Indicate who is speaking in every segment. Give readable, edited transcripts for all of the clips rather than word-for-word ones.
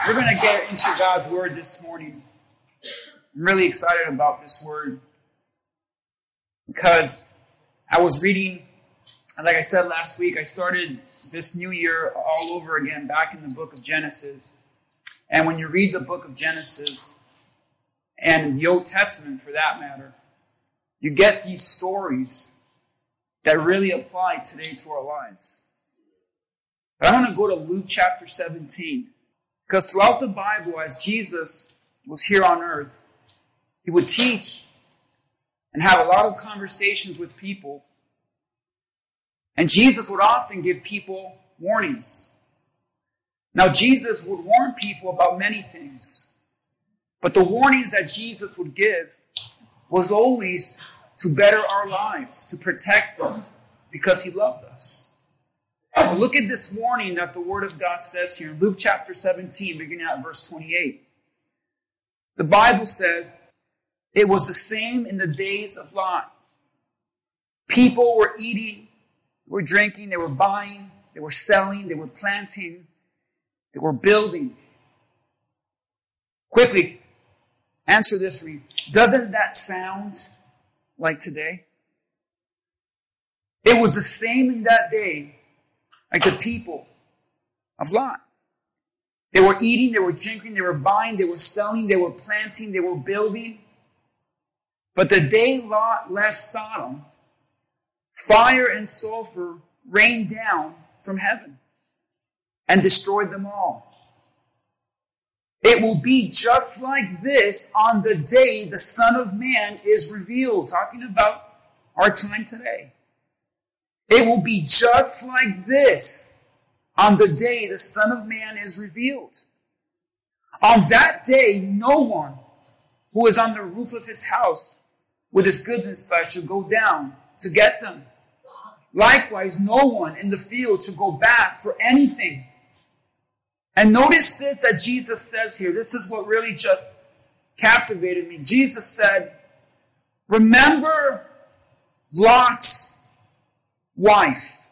Speaker 1: We're going to get into God's Word this morning. I'm really excited about this Word because I was reading, like I said last week, I started this new year all over again back in the book of Genesis. And when you read the book of Genesis, and the Old Testament for that matter, you get these stories that really apply today to our lives. But I want to go to Luke chapter 17. Because throughout the Bible, as Jesus was here on earth, he would teach and have a lot of conversations with people. And Jesus would often give people warnings. Now, Jesus would warn people about many things. But the warnings that Jesus would give was always to better our lives, to protect us, because he loved us. Look at this morning that the Word of God says here in Luke chapter 17, beginning at verse 28. The Bible says, it was the same in the days of Lot. People were eating, they were drinking, they were buying, they were selling, they were planting, they were building. Quickly, answer this for me. Doesn't that sound like today? It was the same in that day, like the people of Lot. They were eating, they were drinking, they were buying, they were selling, they were planting, they were building. But the day Lot left Sodom, fire and sulfur rained down from heaven and destroyed them all. It will be just like this on the day the Son of Man is revealed. Talking about our time today. It will be just like this on the day the Son of Man is revealed. On that day, no one who is on the roof of his house with his goods inside should go down to get them. Likewise, no one in the field should go back for anything. And notice this that Jesus says here. This is what really just captivated me. Jesus said, remember Lot's wife.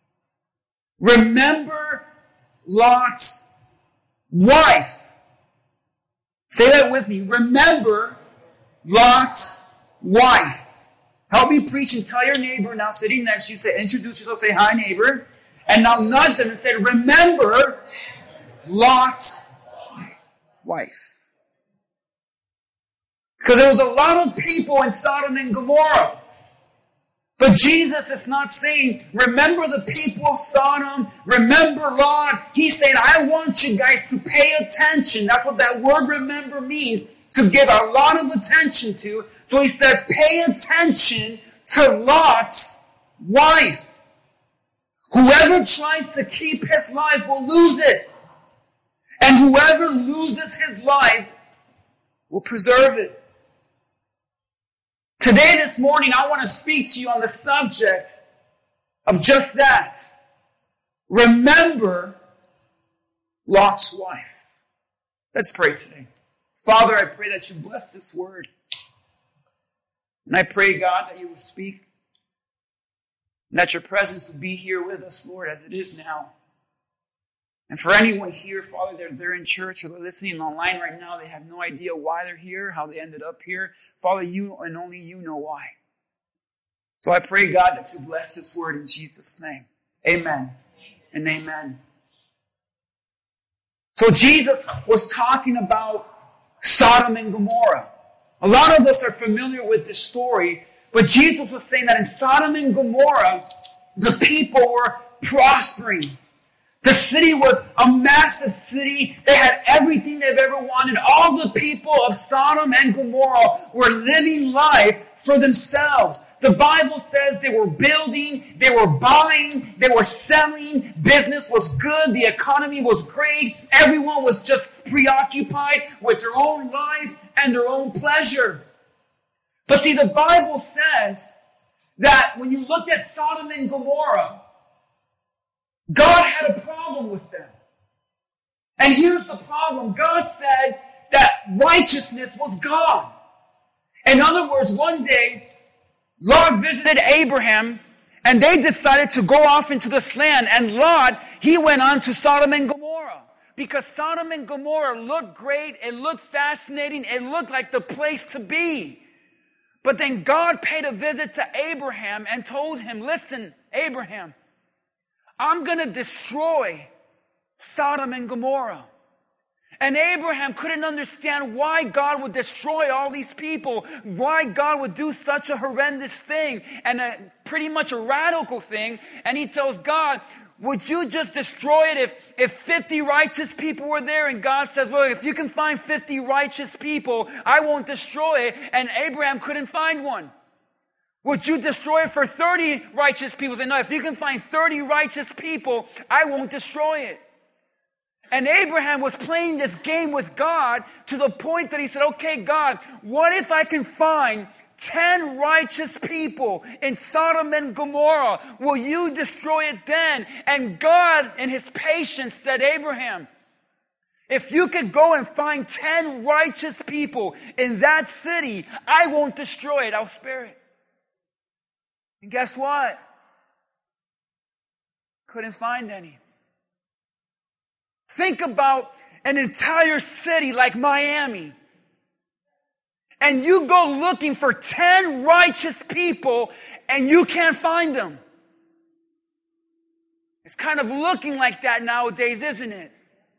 Speaker 1: Remember Lot's wife. Say that with me. Remember Lot's wife. Help me preach and tell your neighbor now sitting next to you, say, introduce yourself, say, hi neighbor. And now nudge them and say, remember Lot's wife. Because there was a lot of people in Sodom and Gomorrah. But Jesus is not saying, remember the people of Sodom, remember Lot. He's saying, I want you guys to pay attention. That's what that word remember means, to give a lot of attention to. So he says, pay attention to Lot's wife. Whoever tries to keep his life will lose it. And whoever loses his life will preserve it. Today, this morning, I want to speak to you on the subject of just that. Remember Lot's wife. Let's pray today. Father, I pray that you bless this word. And I pray, God, that you will speak. And that your presence will be here with us, Lord, as it is now. And for anyone here, Father, they're in church or they're listening online right now, they have no idea why they're here, how they ended up here. Father, you and only you know why. So I pray, God, that you bless this word in Jesus' name. Amen and amen. So Jesus was talking about Sodom and Gomorrah. A lot of us are familiar with this story, but Jesus was saying that in Sodom and Gomorrah, the people were prospering. The city was a massive city. They had everything they've ever wanted. All the people of Sodom and Gomorrah were living life for themselves. The Bible says they were building, they were buying, they were selling. Business was good. The economy was great. Everyone was just preoccupied with their own life and their own pleasure. But see, the Bible says that when you looked at Sodom and Gomorrah, God had a problem with them. And here's the problem. God said that righteousness was gone. In other words, one day, Lot visited Abraham, and they decided to go off into this land. And Lot, he went on to Sodom and Gomorrah. Because Sodom and Gomorrah looked great, it looked fascinating, it looked like the place to be. But then God paid a visit to Abraham and told him, listen, Abraham, I'm going to destroy Sodom and Gomorrah. And Abraham couldn't understand why God would destroy all these people, why God would do such a horrendous thing and pretty much a radical thing. And he tells God, would you just destroy it if 50 righteous people were there? And God says, well, if you can find 50 righteous people, I won't destroy it. And Abraham couldn't find one. Would you destroy it for 30 righteous people? Say, no, if you can find 30 righteous people, I won't destroy it. And Abraham was playing this game with God to the point that he said, okay, God, what if I can find 10 righteous people in Sodom and Gomorrah? Will you destroy it then? And God, in his patience, said, Abraham, if you could go and find 10 righteous people in that city, I won't destroy it. I'll spare it. And guess what? Couldn't find any. Think about an entire city like Miami. And you go looking for 10 righteous people and you can't find them. It's kind of looking like that nowadays, isn't it?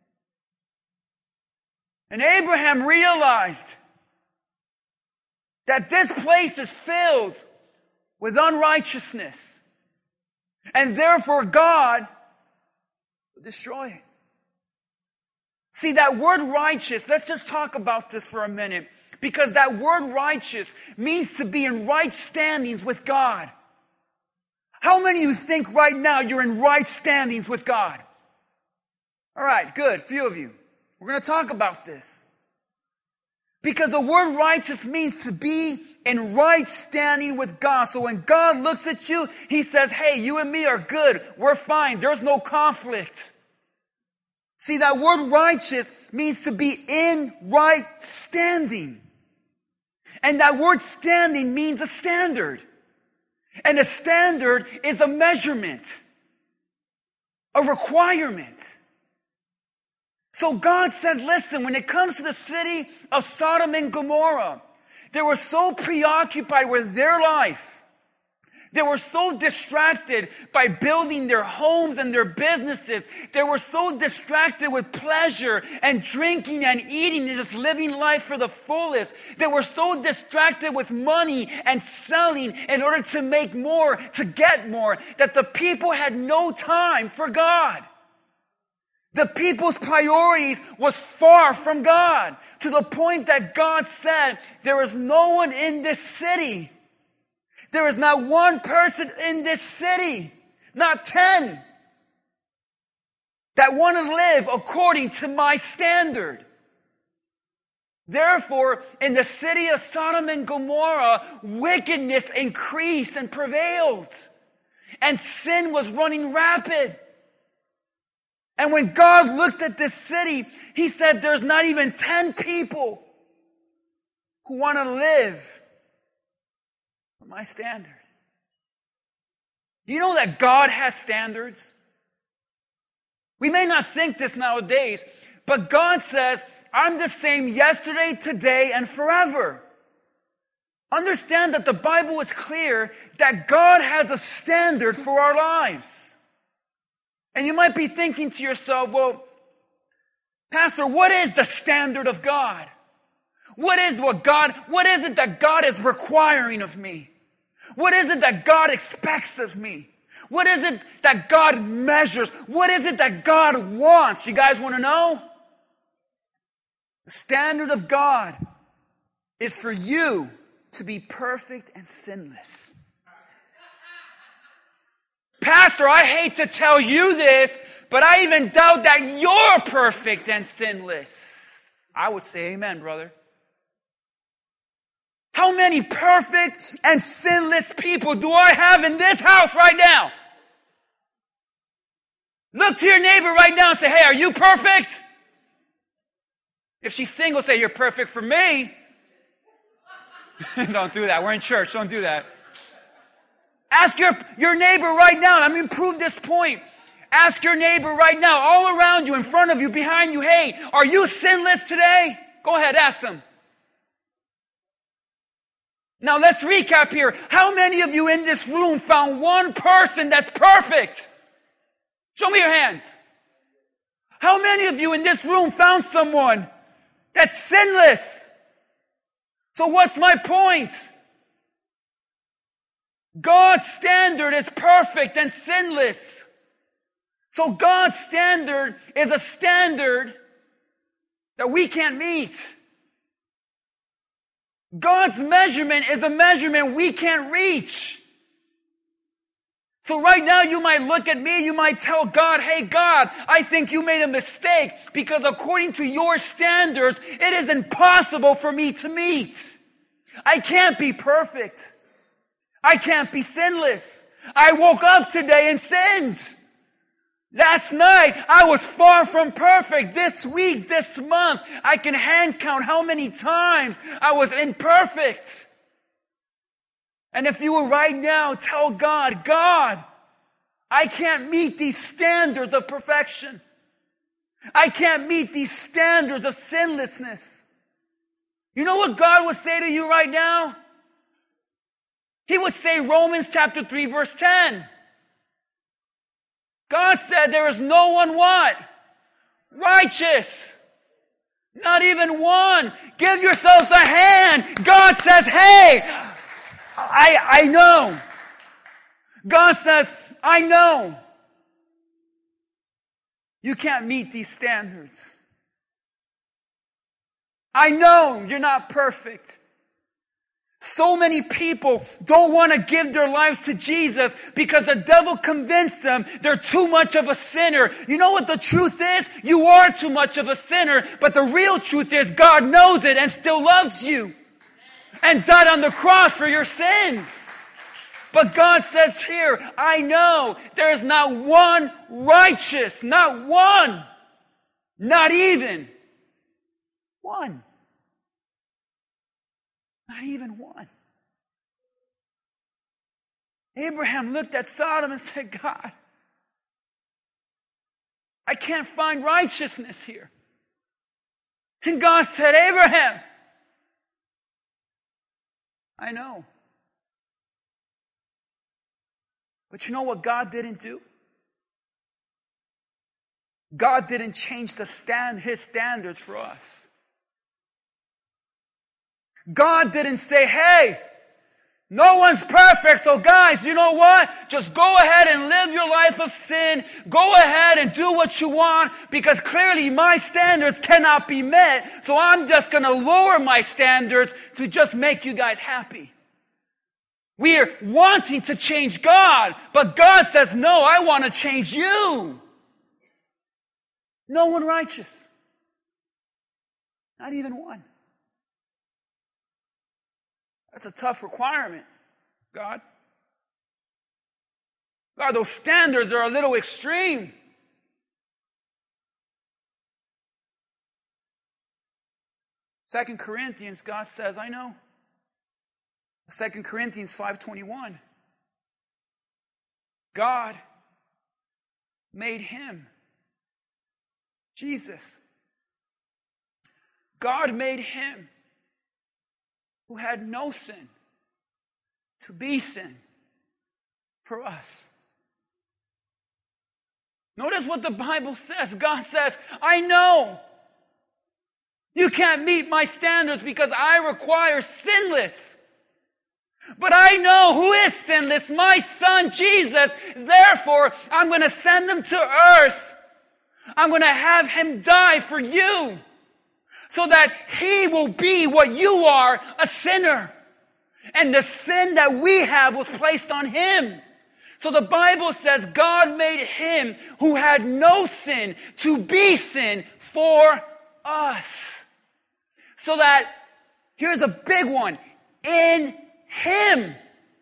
Speaker 1: And Abraham realized that this place is filled with unrighteousness. And therefore God will destroy it. See, that word righteous, let's just talk about this for a minute. Because that word righteous means to be in right standings with God. How many of you think right now you're in right standings with God? All right, good, few of you. We're going to talk about this. Because the word righteous means to be in right standing with God. So when God looks at you, he says, hey, you and me are good. We're fine. There's no conflict. See, that word righteous means to be in right standing. And that word standing means a standard. And a standard is a measurement, a requirement. So God said, listen, when it comes to the city of Sodom and Gomorrah, they were so preoccupied with their life. They were so distracted by building their homes and their businesses. They were so distracted with pleasure and drinking and eating and just living life for the fullest. They were so distracted with money and selling in order to make more, to get more, that the people had no time for God. The people's priorities was far from God, to the point that God said, there is no one in this city. There is not one person in this city, not 10, that want to live according to my standard. Therefore, in the city of Sodom and Gomorrah, wickedness increased and prevailed. And sin was running rapid. And when God looked at this city, he said, there's not even 10 people who want to live for my standard. Do you know that God has standards? We may not think this nowadays, but God says, I'm the same yesterday, today, and forever. Understand that the Bible is clear that God has a standard for our lives. And you might be thinking to yourself, well, Pastor, what is the standard of God? What is it that God is requiring of me? What is it that God expects of me? What is it that God measures? What is it that God wants? You guys want to know? The standard of God is for you to be perfect and sinless. Pastor, I hate to tell you this, but I even doubt that you're perfect and sinless. I would say amen, brother. How many perfect and sinless people do I have in this house right now? Look to your neighbor right now and say, hey, are you perfect? If she's single, say, you're perfect for me. Don't do that. We're in church. Don't do that. Ask your neighbor right now. Let me prove this point. Ask your neighbor right now, all around you, in front of you, behind you, hey, are you sinless today? Go ahead, ask them. Now let's recap here. How many of you in this room found one person that's perfect? Show me your hands. How many of you in this room found someone that's sinless? So what's my point? God's standard is perfect and sinless. So God's standard is a standard that we can't meet. God's measurement is a measurement we can't reach. So right now you might look at me, you might tell God, hey God, I think you made a mistake because according to your standards, it is impossible for me to meet. I can't be perfect. I can't be sinless. I woke up today and sinned. Last night, I was far from perfect. This week, this month, I can hand count how many times I was imperfect. And if you were right now, tell God, God, I can't meet these standards of perfection. I can't meet these standards of sinlessness. You know what God would say to you right now? He would say Romans chapter 3 verse 10. God said there is no one what? Righteous. Not even one. Give yourselves a hand. God says, hey, I know. God says, I know. You can't meet these standards. I know you're not perfect. So many people don't want to give their lives to Jesus because the devil convinced them they're too much of a sinner. You know what the truth is? You are too much of a sinner, but the real truth is God knows it and still loves you and died on the cross for your sins. But God says here, I know there is not one righteous, not one, not even one. Not even one. Abraham looked at Sodom and said, God, I can't find righteousness here. And God said, Abraham, I know. But you know what God didn't do? God didn't change His standards for us. God didn't say, hey, no one's perfect, so guys, you know what? Just go ahead and live your life of sin. Go ahead and do what you want because clearly my standards cannot be met. So I'm just going to lower my standards to just make you guys happy. We're wanting to change God, but God says, no, I want to change you. No one righteous. Not even one. That's a tough requirement, God. God, those standards are a little extreme. Second Corinthians, God says, I know. 2 Corinthians 5:21. God made him, Jesus. God made him who had no sin to be sin for us. Notice what the Bible says. God says, I know you can't meet my standards because I require sinless. But I know who is sinless, my son Jesus. Therefore, I'm going to send him to earth. I'm going to have him die for you so that he will be what you are, a sinner. And the sin that we have was placed on him. So the Bible says God made him who had no sin to be sin for us. So that, here's a big one, in him.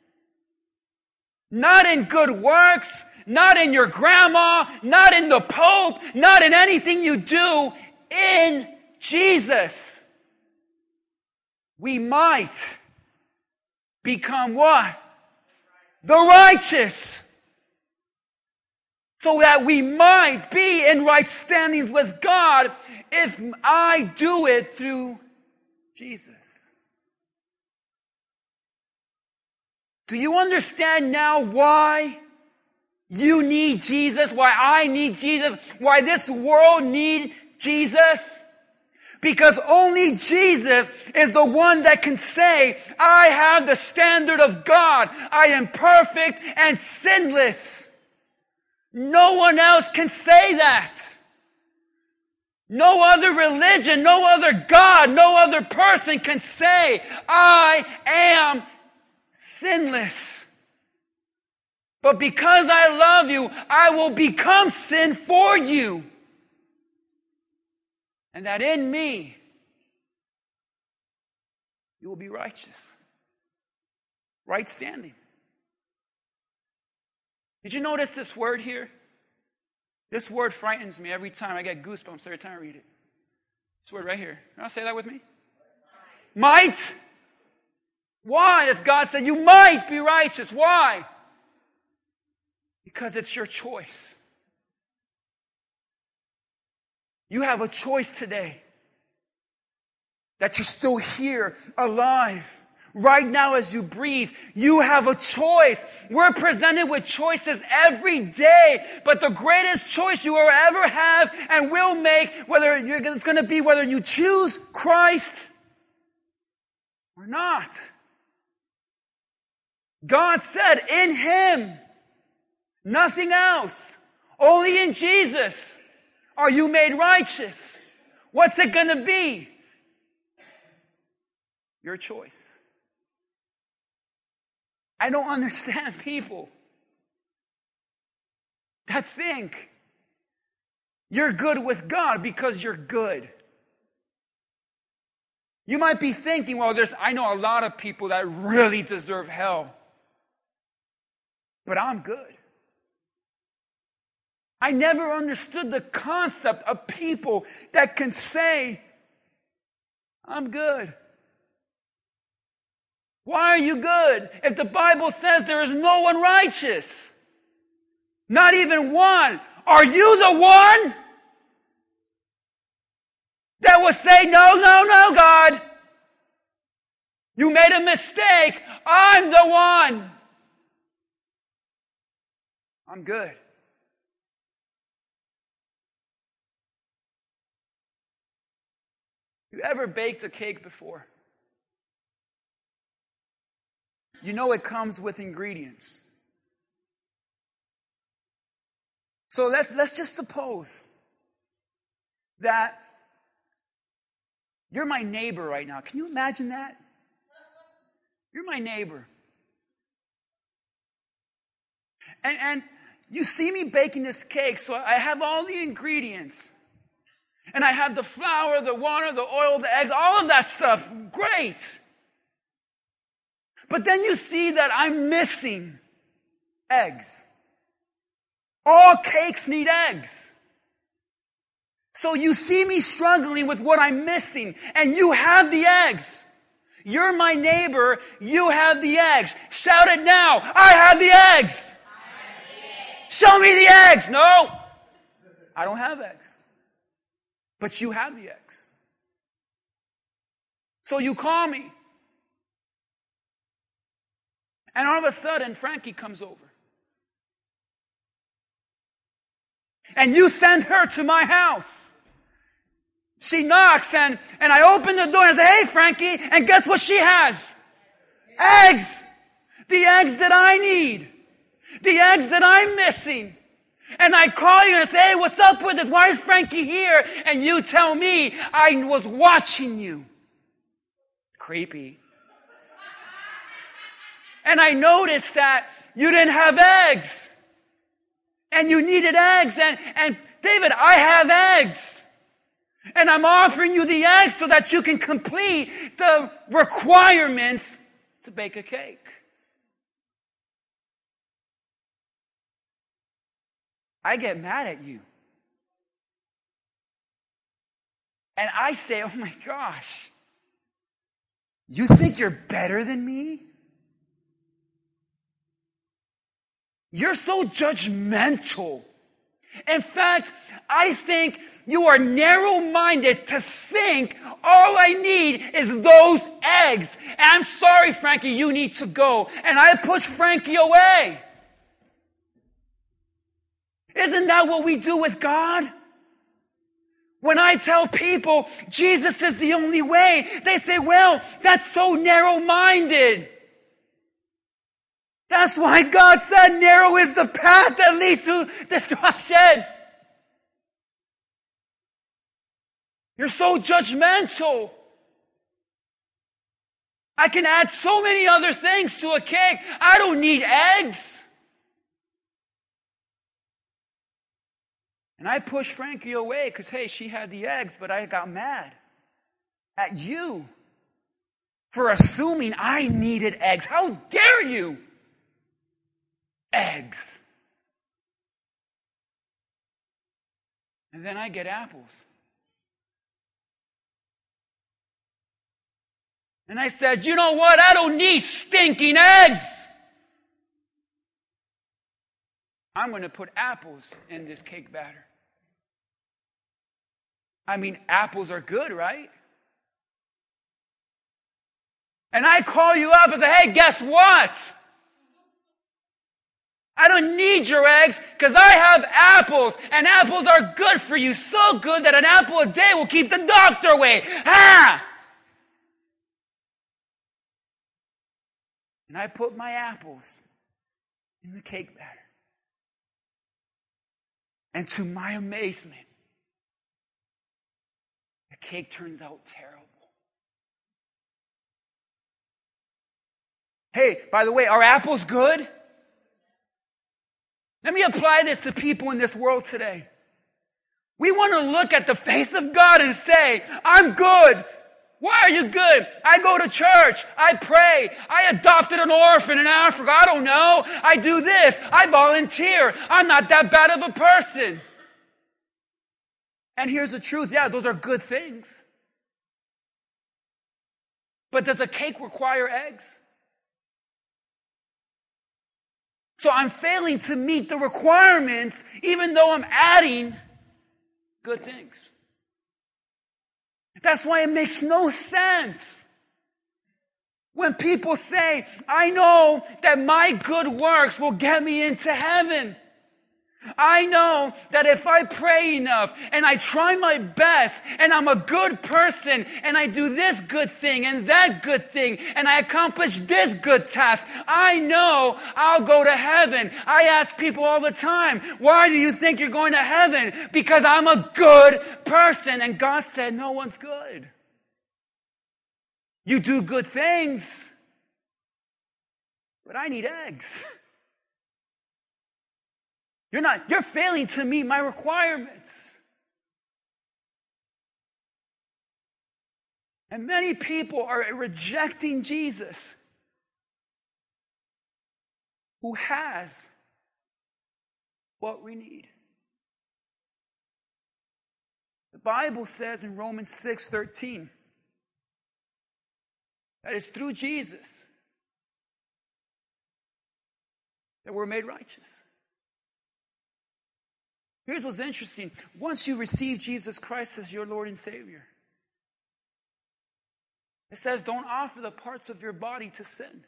Speaker 1: Not in good works, not in your grandma, not in the Pope, not in anything you do, in Jesus. We might become what? The righteous. so that we might be in right standings with God if I do it through Jesus. Do you understand now why you need Jesus? Why I need Jesus? Why this world needs Jesus? Because only Jesus is the one that can say, I have the standard of God. I am perfect and sinless. No one else can say that. No other religion, no other God, no other person can say, I am sinless. But because I love you, I will become sin for you. And that in me, you will be righteous. Right standing. Did you notice this word here? This word frightens me every time. I get goosebumps every time I read it. This word right here. You want to say that with me? Might. Why? As God said, you might be righteous. Why? Because it's your choice. You have a choice today that you're still here, alive. Right now as you breathe, you have a choice. We're presented with choices every day, but the greatest choice you will ever have and will make, it's going to be whether you choose Christ or not. God said, in Him, nothing else, only in Jesus are you made righteous. What's it going to be? Your choice. I don't understand people that think you're good with God because you're good. You might be thinking, well, I know a lot of people that really deserve hell, but I'm good. I never understood the concept of people that can say, I'm good. Why are you good? If the Bible says there is no one righteous, not even one, are you the one that will say, no, God, you made a mistake, I'm the one. I'm good. You ever baked a cake before? You know it comes with ingredients. So let's just suppose that you're my neighbor right now. Can you imagine that? You're my neighbor. And you see me baking this cake, so I have all the ingredients. And I have the flour, the water, the oil, the eggs, all of that stuff. Great. But then you see that I'm missing eggs. All cakes need eggs. So you see me struggling with what I'm missing, and you have the eggs. You're my neighbor, you have the eggs. Shout it now, I have the eggs. Show me the eggs. No, I don't have eggs. But you have the eggs. So you call me. And all of a sudden, Frankie comes over. And you send her to my house. She knocks and I open the door and say, hey, Frankie, and guess what she has? Eggs. The eggs that I need. The eggs that I'm missing. And I call you and say, hey, what's up with this? Why is Frankie here? And you tell me, I was watching you. Creepy. And I noticed that you didn't have eggs. And you needed eggs. And David, I have eggs. And I'm offering you the eggs so that you can complete the requirements to bake a cake. I get mad at you. And I say, oh my gosh, you think you're better than me? You're so judgmental In fact, I think you are narrow-minded to think all I need is those eggs. And I'm sorry, Frankie, you need to go. And I push Frankie away. Isn't that what we do with God? When I tell people Jesus is the only way, they say, well, that's so narrow-minded. That's why God said narrow is the path that leads to destruction. You're so judgmental. I can add so many other things to a cake. I don't need eggs. And I pushed Frankie away because, hey, she had the eggs, but I got mad at you for assuming I needed eggs. How dare you? Eggs. And then I get apples. And I said, you know what? I don't need stinking eggs. I'm going to put apples in this cake batter. I mean, apples are good, right? And I call you up and say, hey, guess what? I don't need your eggs because I have apples. And apples are good for you. So good that an apple a day will keep the doctor away. Ha! And I put my apples in the cake batter. And to my amazement, the cake turns out terrible. Hey, by the way, are apples good? Let me apply this to people in this world today. We want to look at the face of God and say, I'm good. Why are you good? I go to church. I pray. I adopted an orphan in Africa. I don't know. I do this. I volunteer. I'm not that bad of a person. And here's the truth. Yeah, those are good things. But does a cake require eggs? So I'm failing to meet the requirements even though I'm adding good things. That's why it makes no sense when people say, I know that my good works will get me into heaven. I know that if I pray enough and I try my best and I'm a good person and I do this good thing and that good thing and I accomplish this good task, I know I'll go to heaven. I ask people all the time, why do you think you're going to heaven? Because I'm a good person. And God said, no one's good. You do good things, but I need eggs. You're failing to meet my requirements. And many people are rejecting Jesus, who has what we need. The Bible says in Romans 6:13 that it's through Jesus that we're made righteous. Here's what's interesting. Once you receive Jesus Christ as your Lord and Savior, it says don't offer the parts of your body to sin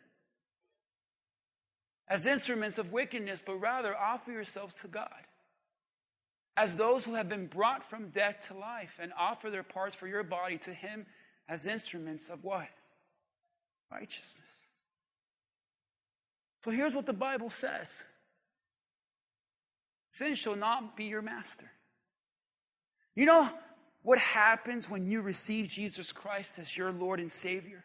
Speaker 1: as instruments of wickedness, but rather offer yourselves to God as those who have been brought from death to life, and offer their parts for your body to Him as instruments of what? Righteousness. So here's what the Bible says. Sin shall not be your master. You know what happens when you receive Jesus Christ as your Lord and Savior?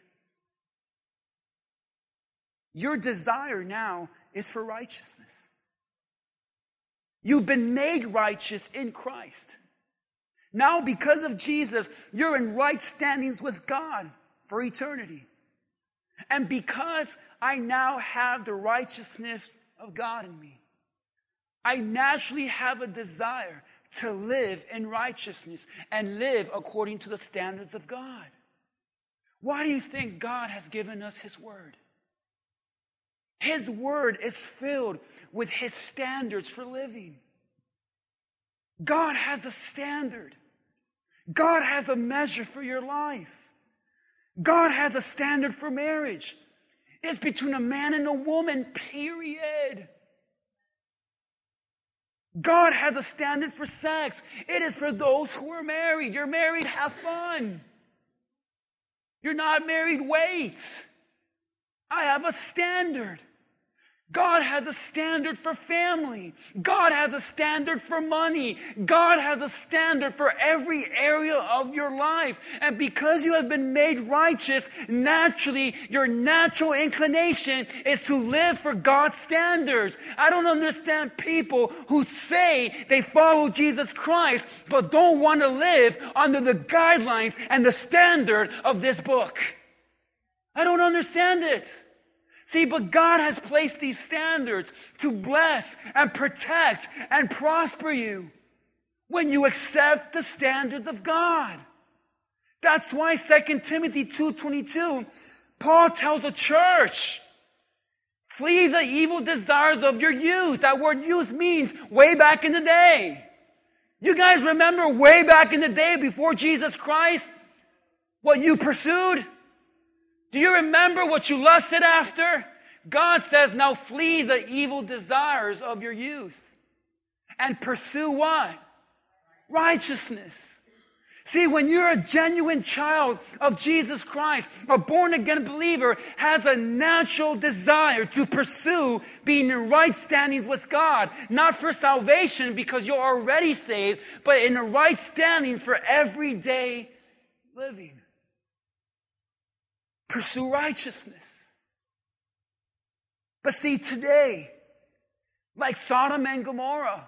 Speaker 1: Your desire now is for righteousness. You've been made righteous in Christ. Now, because of Jesus, you're in right standings with God for eternity. And because I now have the righteousness of God in me, I naturally have a desire to live in righteousness and live according to the standards of God. Why do you think God has given us His Word? His Word is filled with His standards for living. God has a standard. God has a measure for your life. God has a standard for marriage. It's between a man and a woman, period. God has a standard for sex. It is for those who are married. You're married, have fun. You're not married, wait. I have a standard. God has a standard for family. God has a standard for money. God has a standard for every area of your life. And because you have been made righteous, naturally, your natural inclination is to live for God's standards. I don't understand people who say they follow Jesus Christ, but don't want to live under the guidelines and the standard of this book. I don't understand it. See, but God has placed these standards to bless and protect and prosper you when you accept the standards of God. That's why 2 Timothy 2:22, Paul tells the church, flee the evil desires of your youth. That word youth means way back in the day. You guys remember way back in the day before Jesus Christ, what you pursued? Do you remember what you lusted after? God says, now flee the evil desires of your youth and pursue what? Righteousness. See, when you're a genuine child of Jesus Christ, a born-again believer has a natural desire to pursue being in right standings with God. Not for salvation because you're already saved, but in the right standing for everyday living. Pursue righteousness. But see, today, like Sodom and Gomorrah,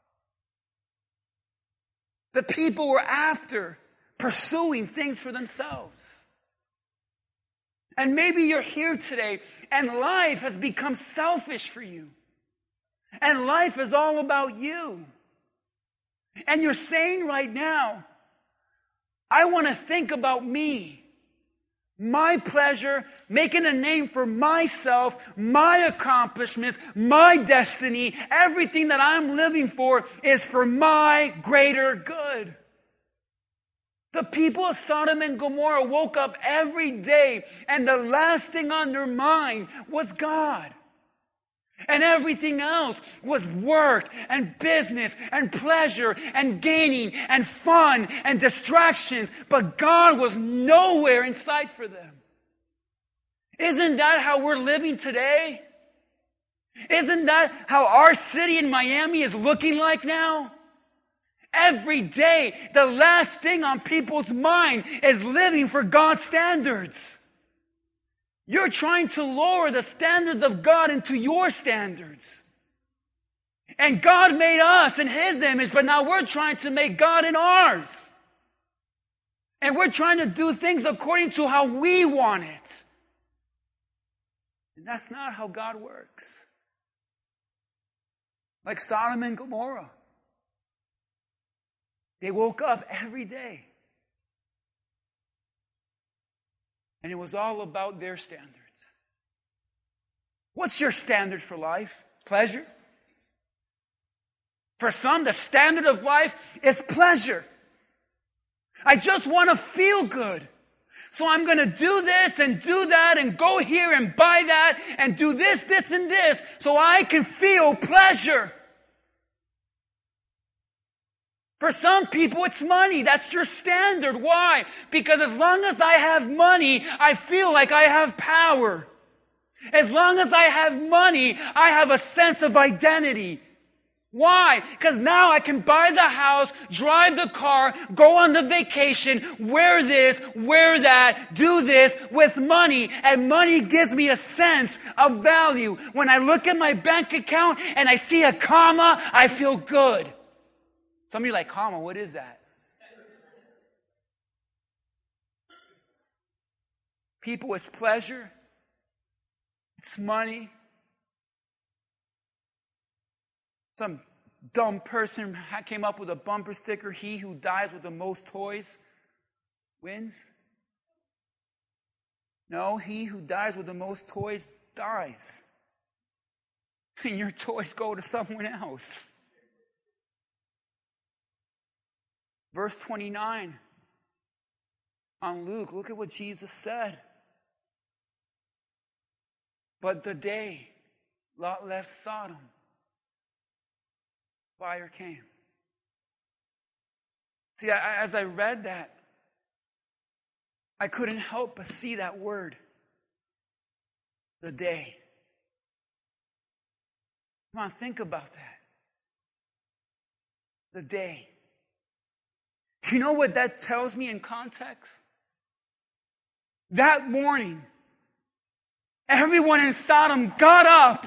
Speaker 1: the people were after pursuing things for themselves. And maybe you're here today and life has become selfish for you. And life is all about you. And you're saying right now, I want to think about me. My pleasure, making a name for myself, my accomplishments, my destiny, everything that I'm living for is for my greater good. The people of Sodom and Gomorrah woke up every day and the last thing on their mind was God. And everything else was work and business and pleasure and gaining and fun and distractions. But God was nowhere in sight for them. Isn't that how we're living today? Isn't that how our city in Miami is looking like now? Every day, the last thing on people's mind is living for God's standards. You're trying to lower the standards of God into your standards. And God made us in His image, but now we're trying to make God in ours. And we're trying to do things according to how we want it. And that's not how God works. Like Sodom and Gomorrah. They woke up every day. And it was all about their standards. What's your standard for life? Pleasure? For some, the standard of life is pleasure. I just want to feel good. So I'm going to do this and do that and go here and buy that and do this, this, and this so I can feel pleasure. For some people, it's money. That's your standard. Why? Because as long as I have money, I feel like I have power. As long as I have money, I have a sense of identity. Why? Because now I can buy the house, drive the car, go on the vacation, wear this, wear that, do this with money. And money gives me a sense of value. When I look at my bank account and I see a comma, I feel good. Some of you are like, comma, what is that? People, it's pleasure. It's money. Some dumb person came up with a bumper sticker, he who dies with the most toys wins. No, he who dies with the most toys dies. And your toys go to someone else. Verse 29 on Luke, look at what Jesus said. But the day Lot left Sodom, fire came. See, as I read that, I couldn't help but see that word, the day. Come on, think about that. The day. You know what that tells me in context? That morning, everyone in Sodom got up.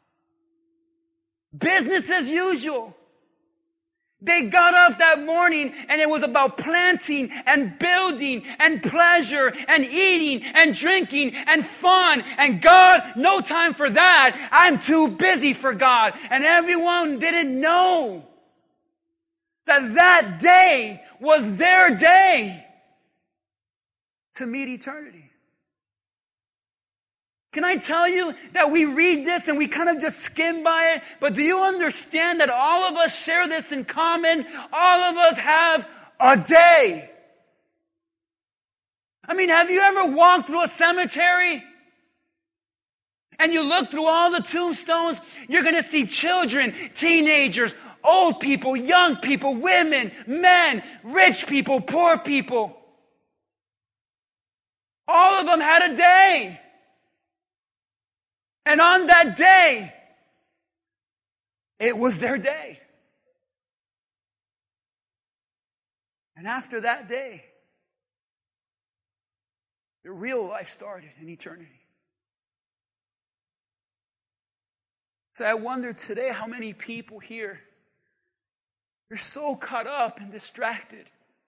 Speaker 1: Business as usual. They got up that morning and it was about planting and building and pleasure and eating and drinking and fun. And God, no time for that. I'm too busy for God. And everyone didn't know that day was their day to meet eternity. Can I tell you that we read this and we kind of just skim by it? But do you understand that all of us share this in common? All of us have a day. I mean, have you ever walked through a cemetery and you look through all the tombstones? You're going to see children, teenagers, old people, young people, women, men, rich people, poor people. All of them had a day. And on that day, it was their day. And after that day, the real life started in eternity. So I wonder today how many people here are so caught up and distracted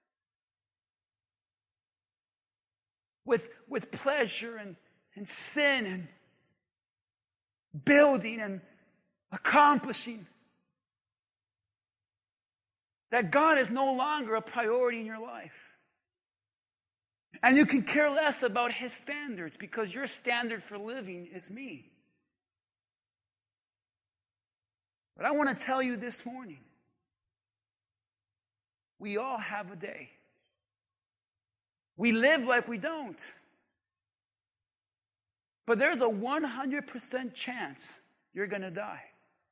Speaker 1: with pleasure and sin and building and accomplishing, that God is no longer a priority in your life. And you can care less about His standards because your standard for living is me. But I want to tell you this morning, we all have a day. We live like we don't. But there's a 100% chance you're going to die.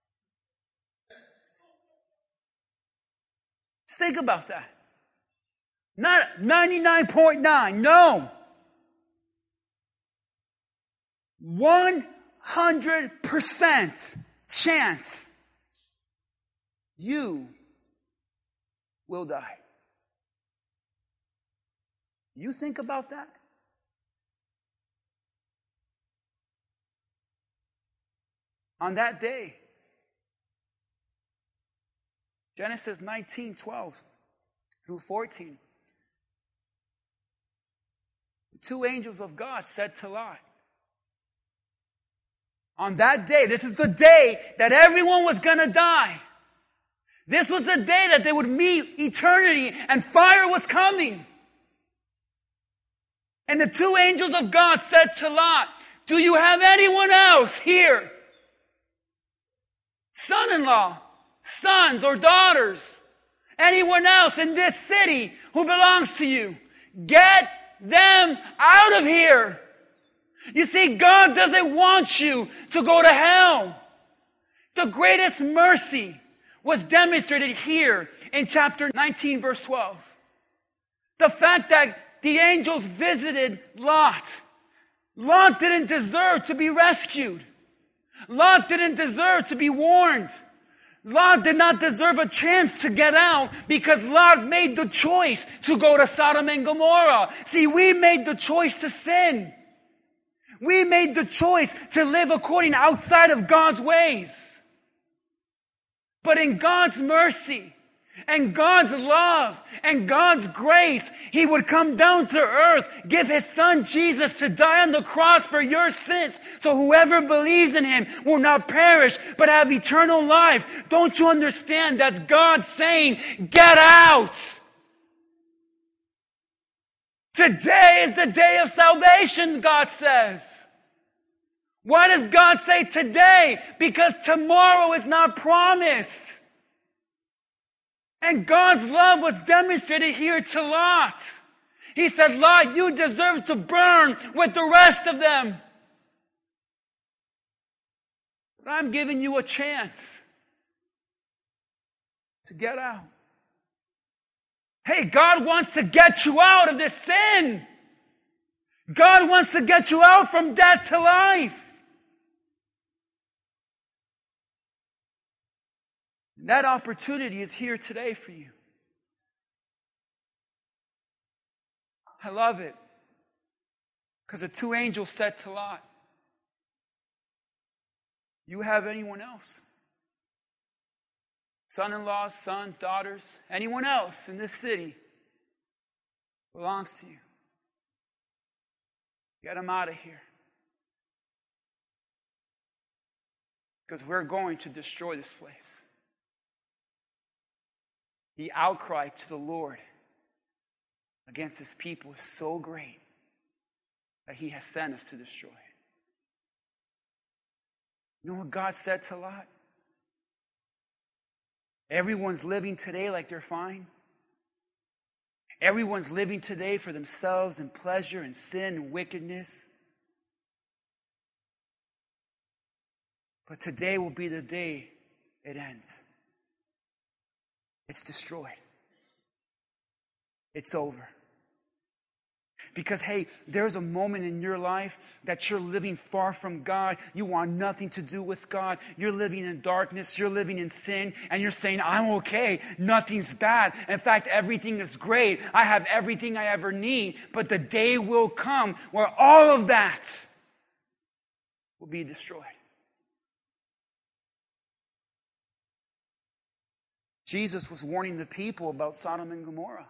Speaker 1: Just think about that. Not 99.9, no. 100% chance you will die. You think about that? On that day, Genesis 19:12 through 14, the two angels of God said to Lot, on that day, this is the day that everyone was going to die. This was the day that they would meet eternity and fire was coming. And the two angels of God said to Lot, do you have anyone else here? Son-in-law, sons or daughters, anyone else in this city who belongs to you, get them out of here. You see, God doesn't want you to go to hell. The greatest mercy was demonstrated here in chapter 19, verse 12. The fact that the angels visited Lot. Lot didn't deserve to be rescued. Lot didn't deserve to be warned. Lot did not deserve a chance to get out because Lot made the choice to go to Sodom and Gomorrah. See, we made the choice to sin. We made the choice to live according outside of God's ways. But in God's mercy and God's love and God's grace, He would come down to earth, give His Son Jesus to die on the cross for your sins, so whoever believes in Him will not perish, but have eternal life. Don't you understand? That's God saying, get out! Today is the day of salvation, God says. Why does God say today? Because tomorrow is not promised. And God's love was demonstrated here to Lot. He said, Lot, you deserve to burn with the rest of them. But I'm giving you a chance to get out. Hey, God wants to get you out of this sin. God wants to get you out from death to life. That opportunity is here today for you. I love it. Because the two angels said to Lot, you have anyone else? Son-in-laws, sons, daughters, anyone else in this city belongs to you. Get them out of here. Because we're going to destroy this place. The outcry to the Lord against his people is so great that he has sent us to destroy it. You know what God said to Lot? Everyone's living today like they're fine. Everyone's living today for themselves and pleasure and sin and wickedness. But today will be the day it ends. It's destroyed. It's over. Because, hey, there's a moment in your life that you're living far from God. You want nothing to do with God. You're living in darkness. You're living in sin. And you're saying, I'm okay. Nothing's bad. In fact, everything is great. I have everything I ever need. But the day will come where all of that will be destroyed. Jesus was warning the people about Sodom and Gomorrah.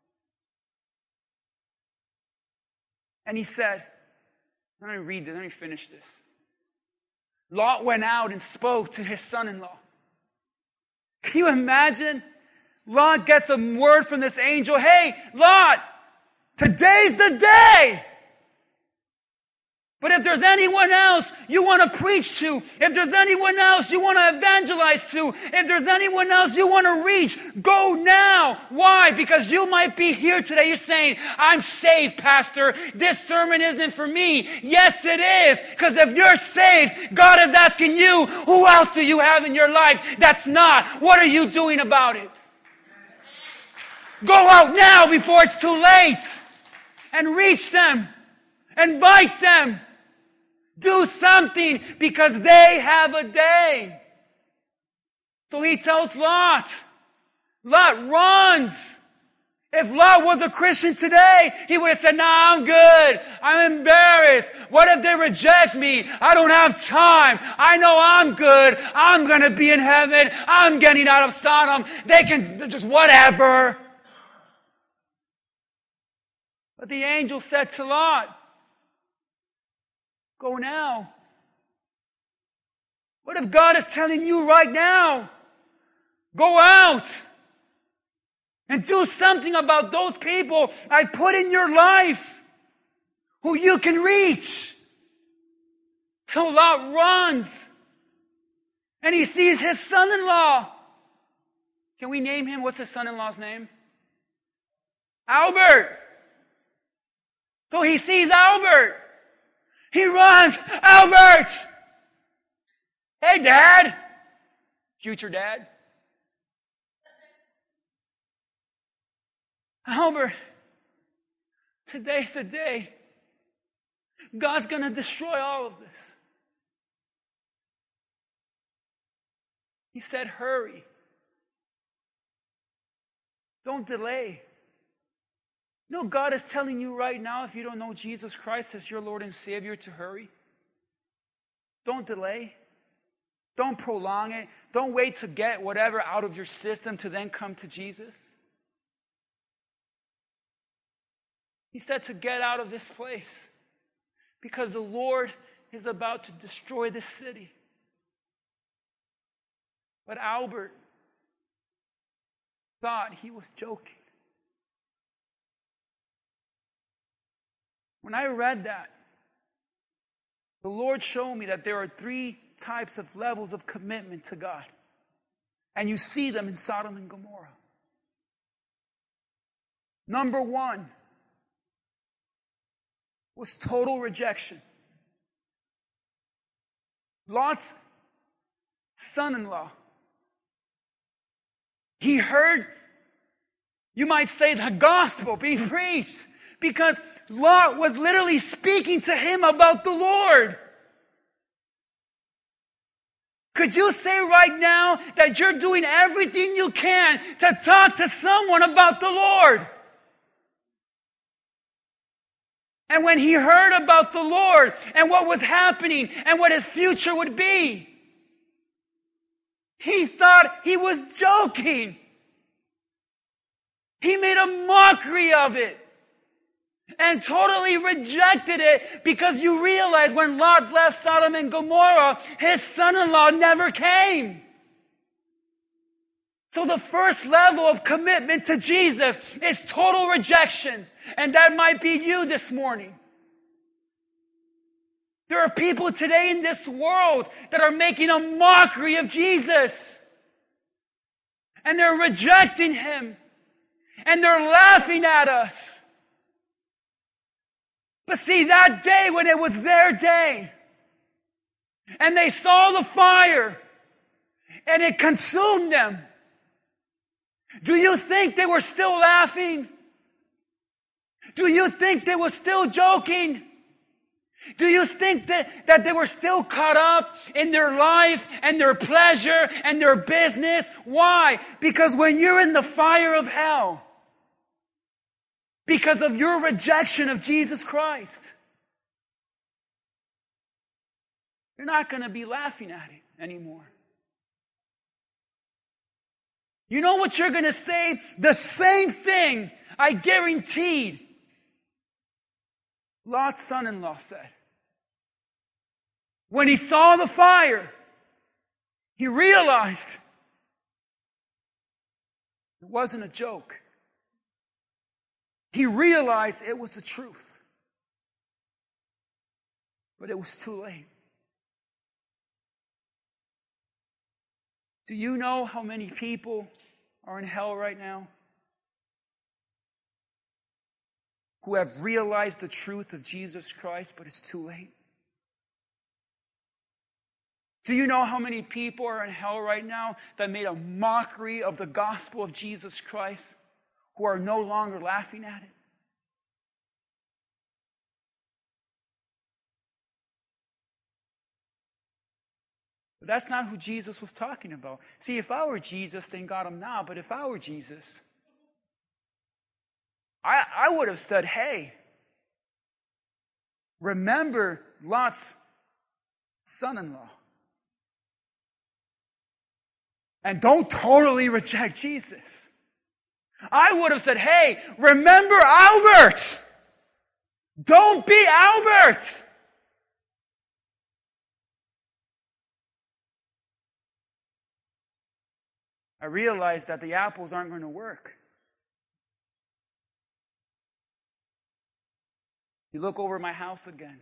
Speaker 1: And he said, let me read this, let me finish this. Lot went out and spoke to his son-in-law. Can you imagine? Lot gets a word from this angel. Hey, Lot, today's the day. But if there's anyone else you want to preach to, if there's anyone else you want to evangelize to, if there's anyone else you want to reach, go now. Why? Because you might be here today. You're saying, I'm saved, Pastor. This sermon isn't for me. Yes, it is. Because if you're saved, God is asking you, who else do you have in your life that's not? What are you doing about it? Go out now before it's too late and reach them. Invite them. Do something because they have a day. So he tells Lot. Lot runs. If Lot was a Christian today, he would have said, nah, I'm good. I'm embarrassed. What if they reject me? I don't have time. I know I'm good. I'm going to be in heaven. I'm getting out of Sodom. They can just whatever. But the angel said to Lot, go now. What if God is telling you right now, go out and do something about those people I put in your life who you can reach? So Lot runs and he sees his son-in-law. Can we name him? What's his son-in-law's name? Albert. So he sees Albert. He runs, Albert! Hey, Dad! Future dad. Albert, today's the day. God's going to destroy all of this. He said, hurry. Don't delay. You know, God is telling you right now, if you don't know Jesus Christ as your Lord and Savior, to hurry. Don't delay. Don't prolong it. Don't wait to get whatever out of your system to then come to Jesus. He said to get out of this place because the Lord is about to destroy this city. But Albert thought he was joking. When I read that, the Lord showed me that there are 3 types of levels of commitment to God. And you see them in Sodom and Gomorrah. Number one was total rejection. Lot's son-in-law, he heard, you might say, the gospel being preached, because Lot was literally speaking to him about the Lord. Could you say right now that you're doing everything you can to talk to someone about the Lord? And when he heard about the Lord and what was happening and what his future would be, he thought he was joking. He made a mockery of it and totally rejected it, because you realize when Lot left Sodom and Gomorrah, his son-in-law never came. So the first level of commitment to Jesus is total rejection. And that might be you this morning. There are people today in this world that are making a mockery of Jesus. And they're rejecting him. And they're laughing at us. But see, that day when it was their day, and they saw the fire, and it consumed them, do you think they were still laughing? Do you think they were still joking? Do you think that they were still caught up in their life and their pleasure and their business? Why? Because when you're in the fire of hell, because of your rejection of Jesus Christ, you're not going to be laughing at it anymore. You know what you're going to say? The same thing, I guaranteed, Lot's son-in-law said. When he saw the fire, he realized it wasn't a joke. He realized it was the truth. But it was too late. Do you know how many people are in hell right now who have realized the truth of Jesus Christ, but it's too late? Do you know how many people are in hell right now that made a mockery of the gospel of Jesus Christ, who are no longer laughing at it? But that's not who Jesus was talking about. See, if I were Jesus, thank God I'm not, but if I were Jesus, I would have said, hey, remember Lot's son-in-law. And don't totally reject Jesus. I would have said, hey, remember Albert. Don't be Albert. I realized that the apples aren't going to work. You look over my house again.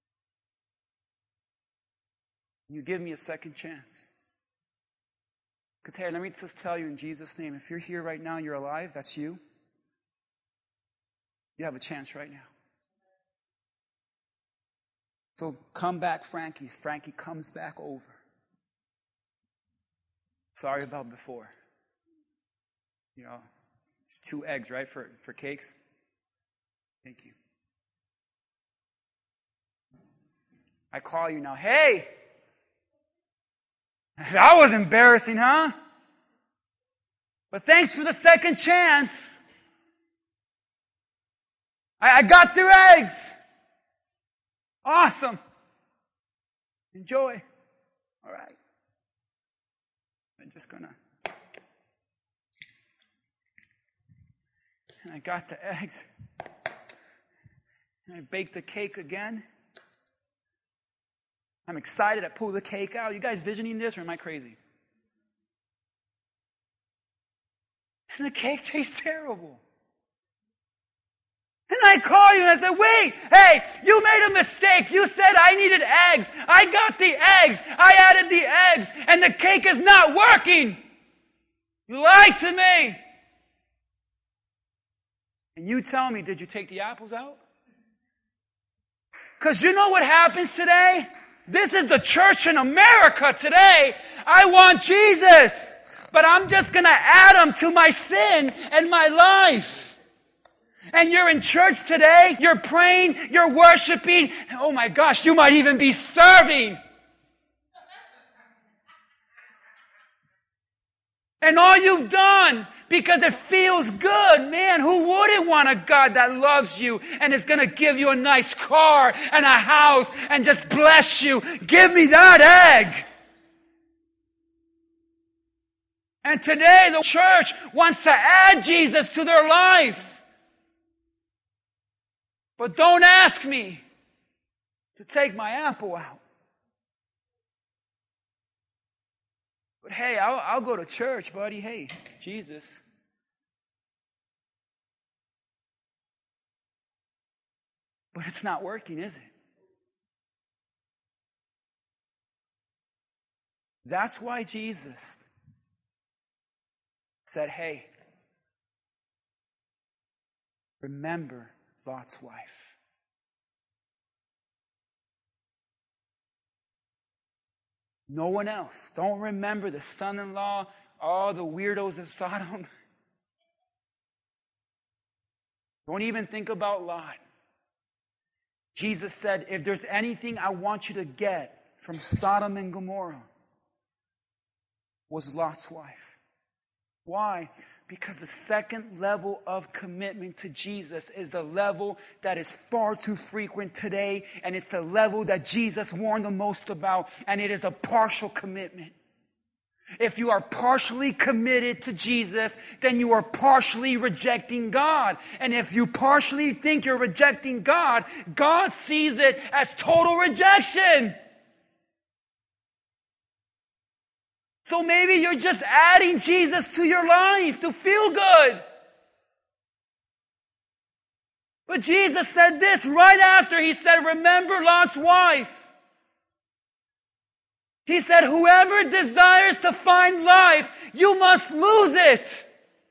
Speaker 1: You give me a second chance. Because, hey, let me just tell you in Jesus' name, if you're here right now, you're alive, that's you. You have a chance right now. So come back, Frankie. Frankie comes back over. Sorry about before. You know, it's 2 eggs, right, for cakes? Thank you. I call you now. Hey! That was embarrassing, huh? But thanks for the second chance. I got their eggs. Awesome. Enjoy. All right. I'm just going to... And I got the eggs. And I baked the cake again. I'm excited. I pull the cake out. You guys visioning this, or am I crazy? And the cake tastes terrible. And I call you and I said, wait, hey, you made a mistake. You said I needed eggs. I got the eggs. I added the eggs. And the cake is not working. You lied to me. And you tell me, did you take the apples out? Because you know what happens today? This is the church in America today. I want Jesus, but I'm just going to add him to my sin and my life. And you're in church today, you're praying, you're worshiping. Oh my gosh, you might even be serving. And all you've done, because it feels good, man, who wouldn't want a God that loves you and is going to give you a nice car and a house and just bless you? Give me that egg. And today the church wants to add Jesus to their life. But don't ask me to take my apple out. But hey, I'll go to church, buddy. Hey, Jesus. But it's not working, is it? That's why Jesus said, hey, remember Lot's wife. No one else. Don't remember the son-in-law, all the weirdos of Sodom. Don't even think about Lot. Jesus said, if there's anything I want you to get from Sodom and Gomorrah, was Lot's wife. Why? Because the second level of commitment to Jesus is a level that is far too frequent today, and it's a level that Jesus warned the most about, and it is a partial commitment. If you are partially committed to Jesus, then you are partially rejecting God. And if you partially think you're rejecting God, God sees it as total rejection. So maybe you're just adding Jesus to your life to feel good. But Jesus said this right after he said, remember Lot's wife. He said, whoever desires to find life, you must lose it.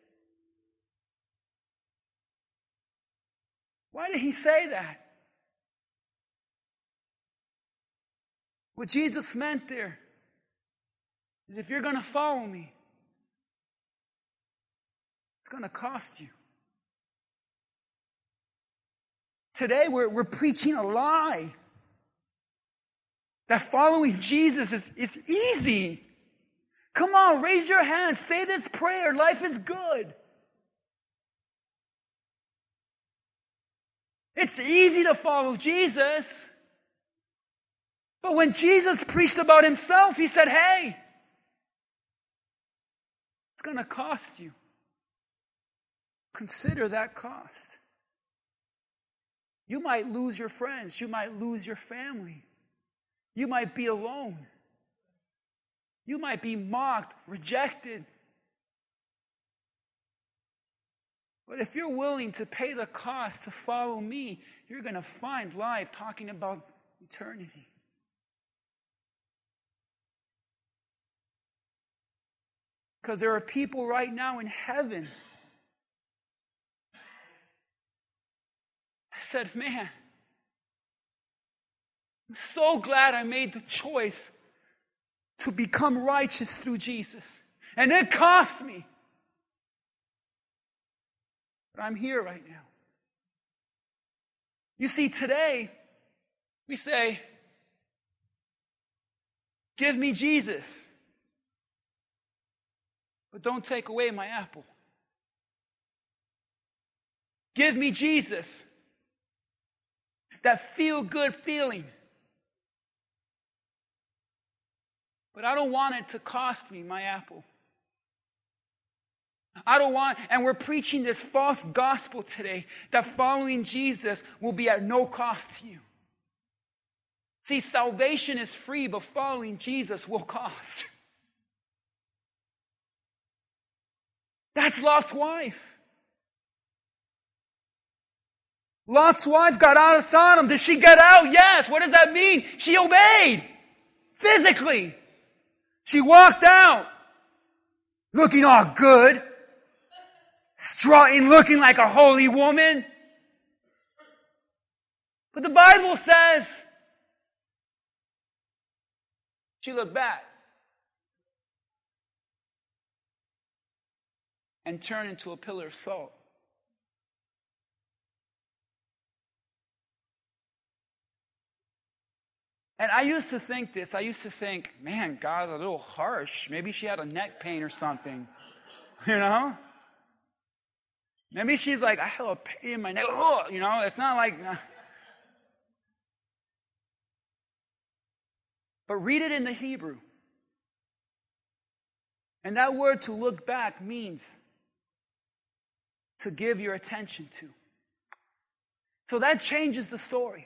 Speaker 1: Why did he say that? What Jesus meant there is if you're going to follow me, it's going to cost you. Today we're preaching a lie. That following Jesus is easy. Come on, raise your hand. Say this prayer. Life is good. It's easy to follow Jesus. But when Jesus preached about himself, he said, hey, it's going to cost you. Consider that cost. You might lose your friends. You might lose your family. You might be alone. You might be mocked, rejected. But if you're willing to pay the cost to follow me, you're going to find life, talking about eternity. Because there are people right now in heaven that said, man, I'm so glad I made the choice to become righteous through Jesus. And it cost me. But I'm here right now. You see, today, we say, give me Jesus. But don't take away my apple. Give me Jesus. That feel-good feeling. But I don't want it to cost me my apple. I don't want, and we're preaching this false gospel today that following Jesus will be at no cost to you. See, salvation is free, but following Jesus will cost. That's Lot's wife. Lot's wife got out of Sodom. Did she get out? Yes. What does that mean? She obeyed. Physically. She walked out. Looking all good. strutting, looking like a holy woman. But the Bible says she looked back and turned into a pillar of salt. And I used to think this. I used to think, man, God's a little harsh. Maybe she had a neck pain or something. You know? Maybe she's like, I have a pain in my neck. Oh, you know, it's not like... But read it in the Hebrew. And that word to look back means to give your attention to. So that changes the story.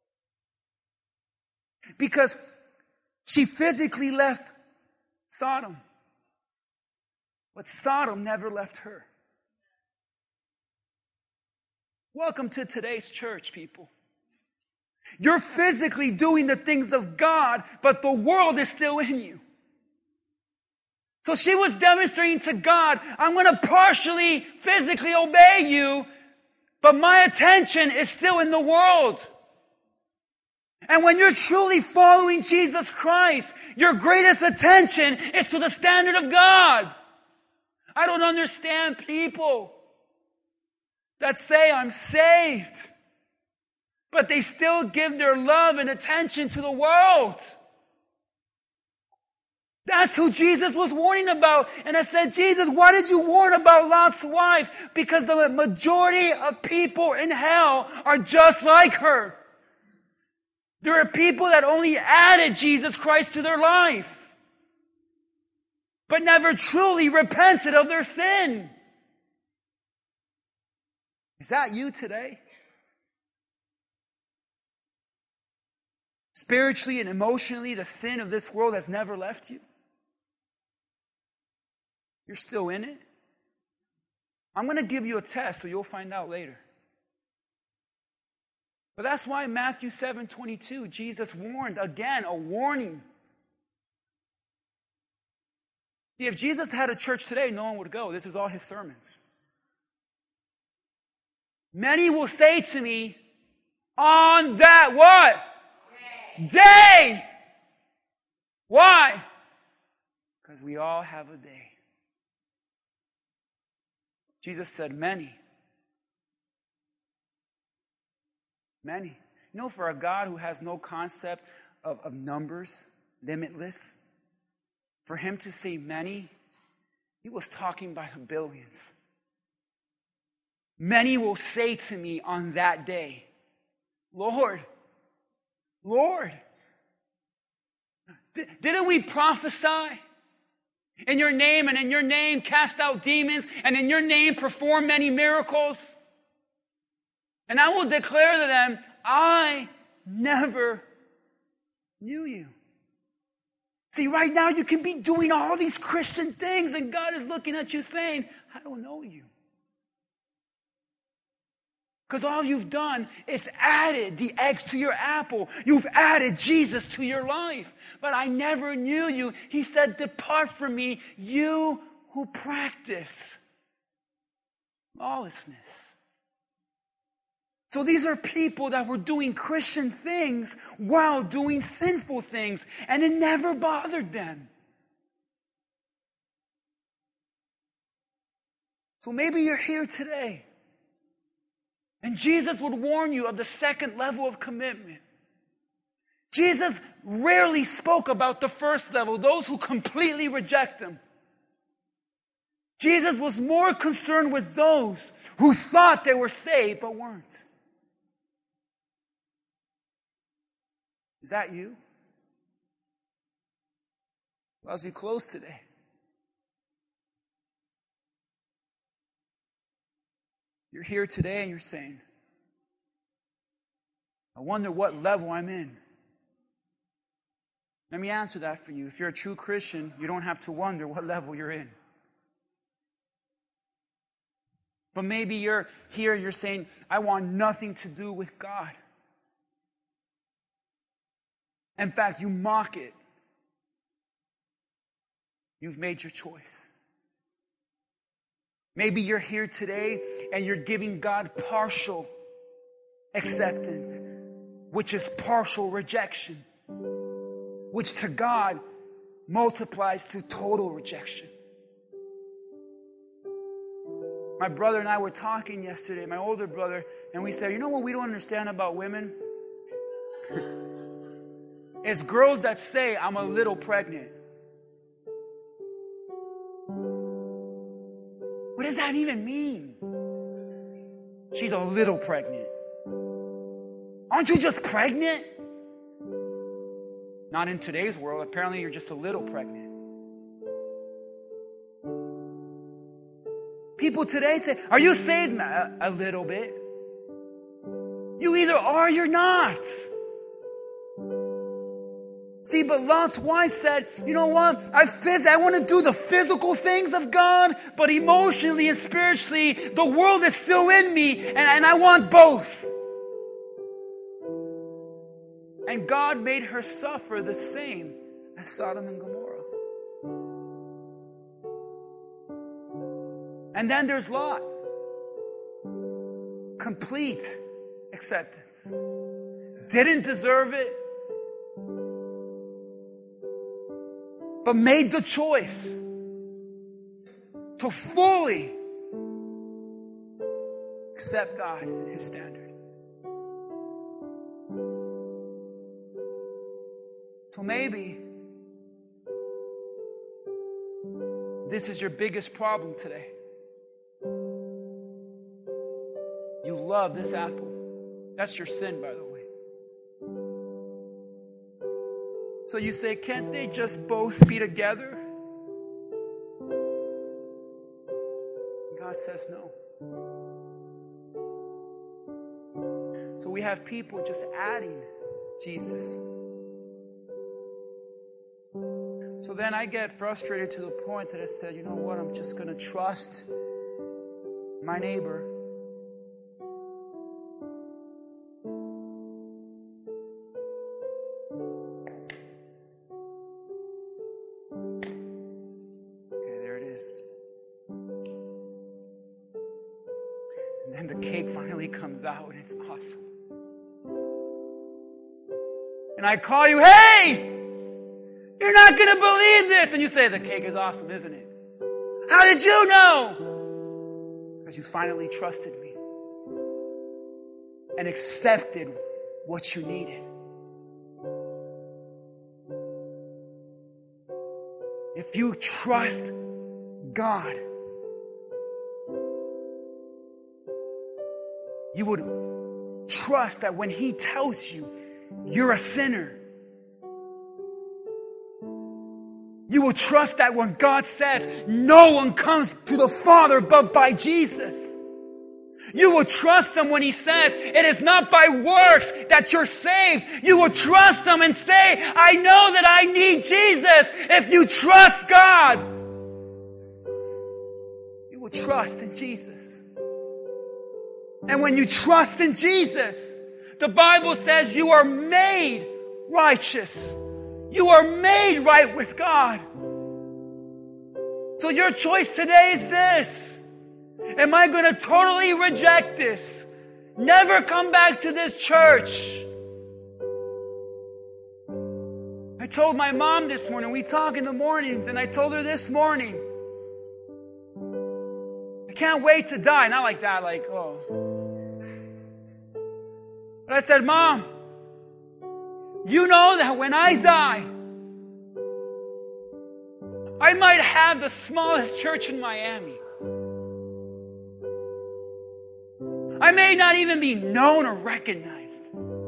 Speaker 1: Because she physically left Sodom. But Sodom never left her. Welcome to today's church, people. You're physically doing the things of God, but the world is still in you. So she was demonstrating to God, I'm going to partially, physically obey you, but my attention is still in the world. And when you're truly following Jesus Christ, your greatest attention is to the standard of God. I don't understand people that say, I'm saved, but they still give their love and attention to the world. That's who Jesus was warning about. And I said, Jesus, why did you warn about Lot's wife? Because the majority of people in hell are just like her. There are people that only added Jesus Christ to their life, but never truly repented of their sin. Is that you today? Spiritually and emotionally, the sin of this world has never left you. You're still in it. I'm going to give you a test so you'll find out later. But that's why in Matthew 7:22, Jesus warned, again, a warning. If Jesus had a church today, no one would go. This is all his sermons. Many will say to me, on that what? Day. Why? Because we all have a day. Jesus said many. Many. You know, for a God who has no concept of numbers, limitless, for him to say many, he was talking by the billions. Many will say to me on that day, Lord, Lord, didn't we prophesy in your name, and in your name cast out demons, and in your name perform many miracles? And I will declare to them, I never knew you. See, right now you can be doing all these Christian things, and God is looking at you saying, I don't know you. Because all you've done is added the eggs to your apple. You've added Jesus to your life. But I never knew you. He said, depart from me, you who practice lawlessness. So these are people that were doing Christian things while doing sinful things, and it never bothered them. So maybe you're here today, and Jesus would warn you of the second level of commitment. Jesus rarely spoke about the first level, those who completely reject him. Jesus was more concerned with those who thought they were saved but weren't. Is that you? Well, as we close today, you're here today and you're saying, I wonder what level I'm in. Let me answer that for you. If you're a true Christian, you don't have to wonder what level you're in. But maybe you're here, you're saying, I want nothing to do with God. In fact, you mock it. You've made your choice. Maybe you're here today and you're giving God partial acceptance, which is partial rejection, which to God multiplies to total rejection. My brother and I were talking yesterday, my older brother, and we said, you know what we don't understand about women? It's girls that say, I'm a little pregnant. What does that even mean? She's a little pregnant. Aren't you just pregnant? Not in today's world. Apparently you're just a little pregnant. People today say, are you saved? A little bit. You either are or you're not. See, but Lot's wife said, you know what? I want to do the physical things of God, but emotionally and spiritually, the world is still in me, and I want both. And God made her suffer the same as Sodom and Gomorrah. And then there's Lot. Complete acceptance. Didn't deserve it, but made the choice to fully accept God and His standard. So maybe this is your biggest problem today. You love this apple. That's your sin, by the way. So you say, can't they just both be together? God says no. So we have people just adding Jesus. So then I get frustrated to the point that I said, you know what, I'm just going to trust my neighbor. Okay, there it is. And then the cake finally comes out and it's awesome. And I call you, hey! You're not going to believe this. And you say, the cake is awesome, isn't it? How did you know? Because you finally trusted me and accepted what you needed. If you trust God, you would trust that when He tells you you're a sinner, you will trust that when God says no one comes to the Father but by Jesus. You will trust Him when He says it is not by works that you're saved. You will trust Him and say, I know that I need Jesus. If you trust God, you will trust in Jesus. And when you trust in Jesus, the Bible says you are made righteous. You are made right with God. So your choice today is this. Am I going to totally reject this? Never come back to this church? I told my mom this morning, we talk in the mornings, and I told her this morning, I can't wait to die. Not like that, like, oh. But I said, Mom, you know that when I die, I might have the smallest church in Miami. I may not even be known or recognized.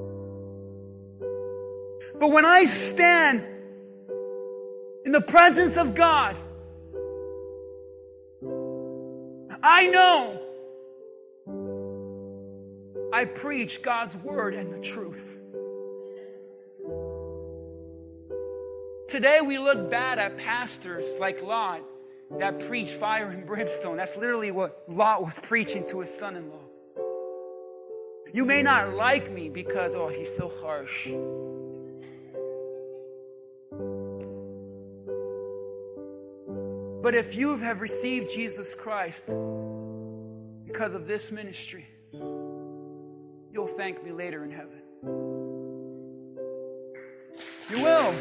Speaker 1: But when I stand in the presence of God, I know I preach God's word and the truth. Today we look bad at pastors like Lot that preach fire and brimstone. That's literally what Lot was preaching to his son-in-law. You may not like me because, oh, he's so harsh. But if you have received Jesus Christ, because of this ministry, you'll thank me later in heaven. You will.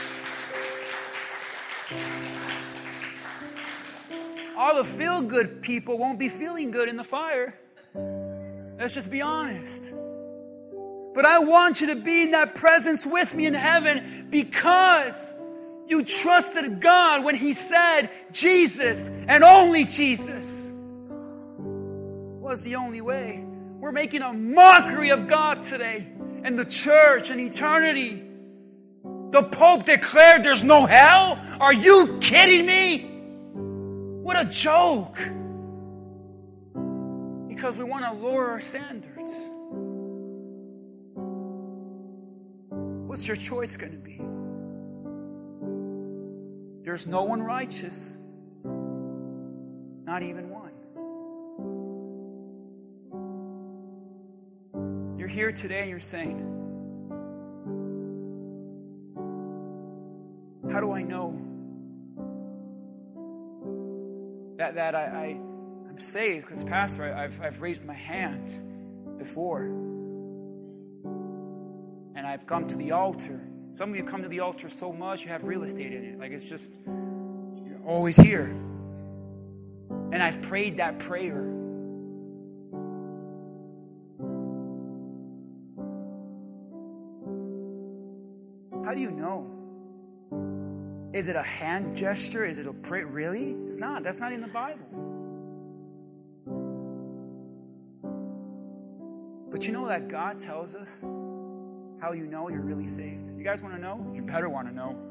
Speaker 1: All the feel-good people won't be feeling good in the fire. Let's just be honest. But I want you to be in that presence with me in heaven because you trusted God when He said Jesus and only Jesus was the only way. We're making a mockery of God today and the church and eternity. The Pope declared there's no hell? Are you kidding me? What a joke. Because we want to lower our standards. What's your choice going to be? There's no one righteous. Not even one. You're here today and you're saying, how do I know that I'm saved? Because Pastor, I've raised my hand before. And I've come to the altar. Some of you come to the altar so much, you have real estate in it. Like it's just, you're always here. And I've prayed that prayer. How do you know? Is it a hand gesture? Is it a prayer? Really? It's not. That's not in the Bible. But you know that God tells us how you know you're really saved? You guys want to know? You better want to know.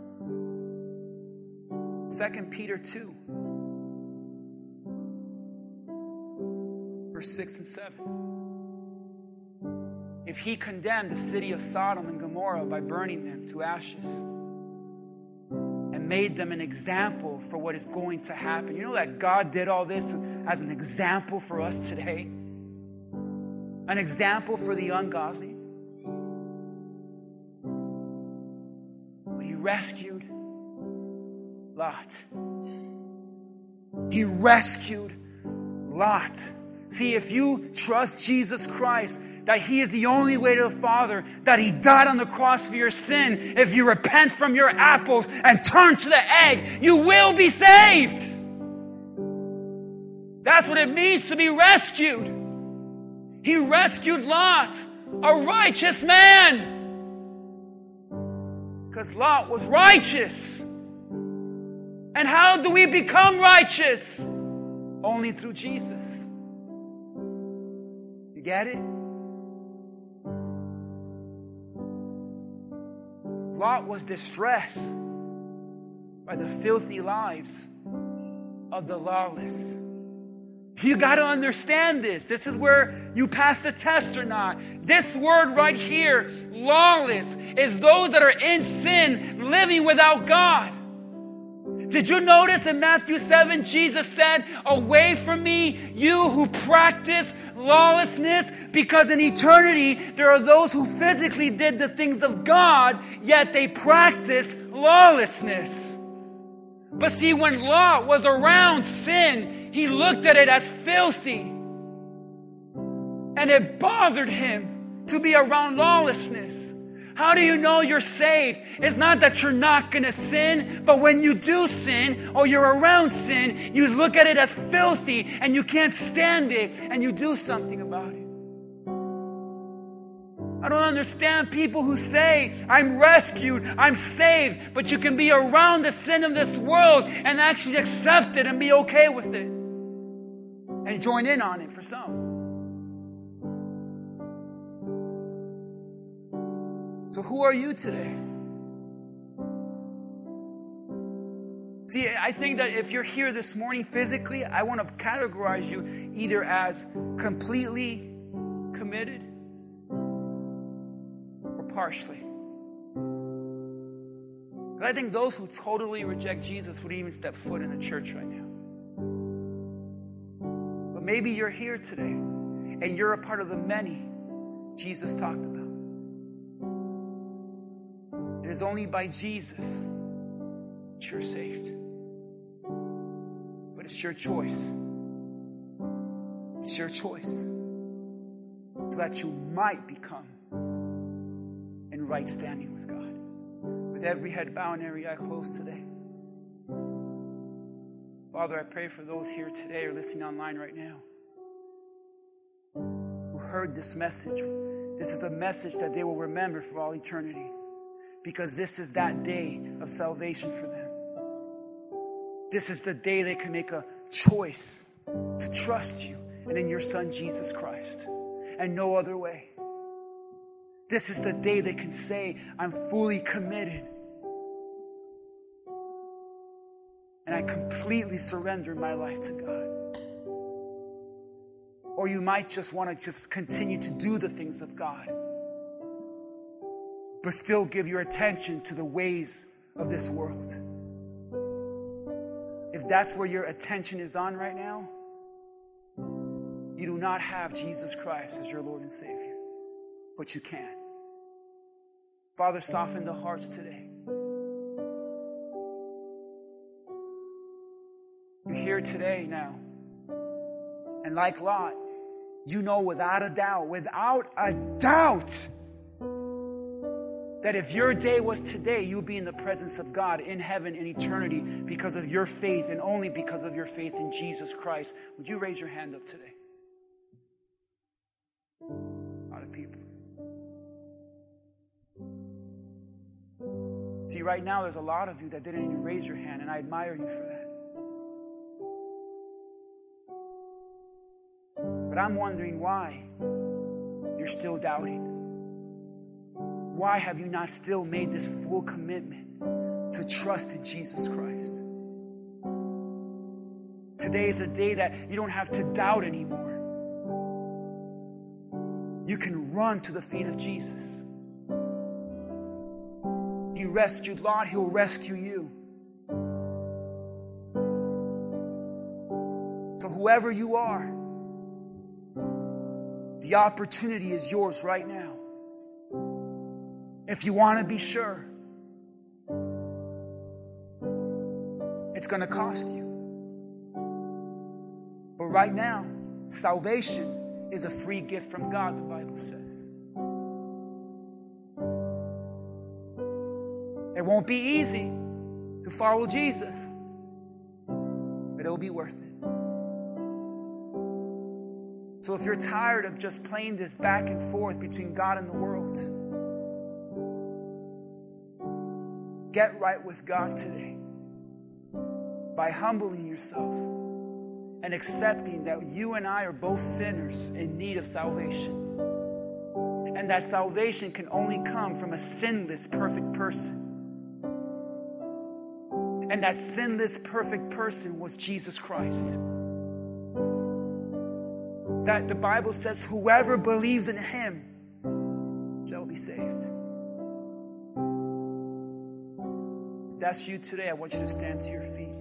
Speaker 1: 2 Peter 2, verse 6 and 7. If He condemned the city of Sodom and Gomorrah by burning them to ashes and made them an example for what is going to happen. You know that God did all this as an example for us today? An example for the ungodly. He rescued Lot. He rescued Lot. See, if you trust Jesus Christ, that He is the only way to the Father, that He died on the cross for your sin, if you repent from your apples and turn to the egg, you will be saved. That's what it means to be rescued. He rescued Lot, a righteous man. Because Lot was righteous. And how do we become righteous? Only through Jesus. You get it? Lot was distressed by the filthy lives of the lawless. You got to understand this. This is where you pass the test or not. This word right here, lawless, is those that are in sin, living without God. Did you notice in Matthew 7, Jesus said, away from me, you who practice lawlessness, because in eternity, there are those who physically did the things of God, yet they practice lawlessness. But see, when Lot was around sin, he looked at it as filthy. And it bothered him to be around lawlessness. How do you know you're saved? It's not that you're not going to sin, but when you do sin or you're around sin, you look at it as filthy and you can't stand it and you do something about it. I don't understand people who say, I'm rescued, I'm saved, but you can be around the sin of this world and actually accept it and be okay with it. And join in on it for some. So who are you today? See, I think that if you're here this morning physically, I want to categorize you either as completely committed or partially. But I think those who totally reject Jesus wouldn't even step foot in a church right now. But maybe you're here today and you're a part of the many Jesus talked about. It is only by Jesus that you're saved. But it's your choice. It's your choice, so that you might become in right standing with God. With every head bowed and every eye closed today. Father, I pray for those here today or listening online right now who heard this message. This is a message that they will remember for all eternity, because this is that day of salvation for them. This is the day they can make a choice to trust you and in your Son, Jesus Christ, and no other way. This is the day they can say, I'm fully committed. And I completely surrender my life to God. Or you might just want to just continue to do the things of God, but still give your attention to the ways of this world. If that's where your attention is on right now, you do not have Jesus Christ as your Lord and Savior, but you can. Father, soften the hearts today. You're here today now. And like Lot, you know without a doubt, that if your day was today, you'll be in the presence of God in heaven in eternity because of your faith and only because of your faith in Jesus Christ. Would you raise your hand up today? A lot of people. See, right now there's a lot of you that didn't even raise your hand, and I admire you for that. But I'm wondering why you're still doubting. Why have you not still made this full commitment to trust in Jesus Christ? Today is a day that you don't have to doubt anymore. You can run to the feet of Jesus. He rescued Lot, He'll rescue you. So whoever you are, the opportunity is yours right now. If you want to be sure, it's going to cost you. But right now, salvation is a free gift from God, the Bible says. It won't be easy to follow Jesus, but it'll be worth it. So if you're tired of just playing this back and forth between God and the world, get right with God today by humbling yourself and accepting that you and I are both sinners in need of salvation. And that salvation can only come from a sinless, perfect person. And that sinless, perfect person was Jesus Christ. That the Bible says, whoever believes in Him shall be saved. If that's you today, I want you to stand to your feet.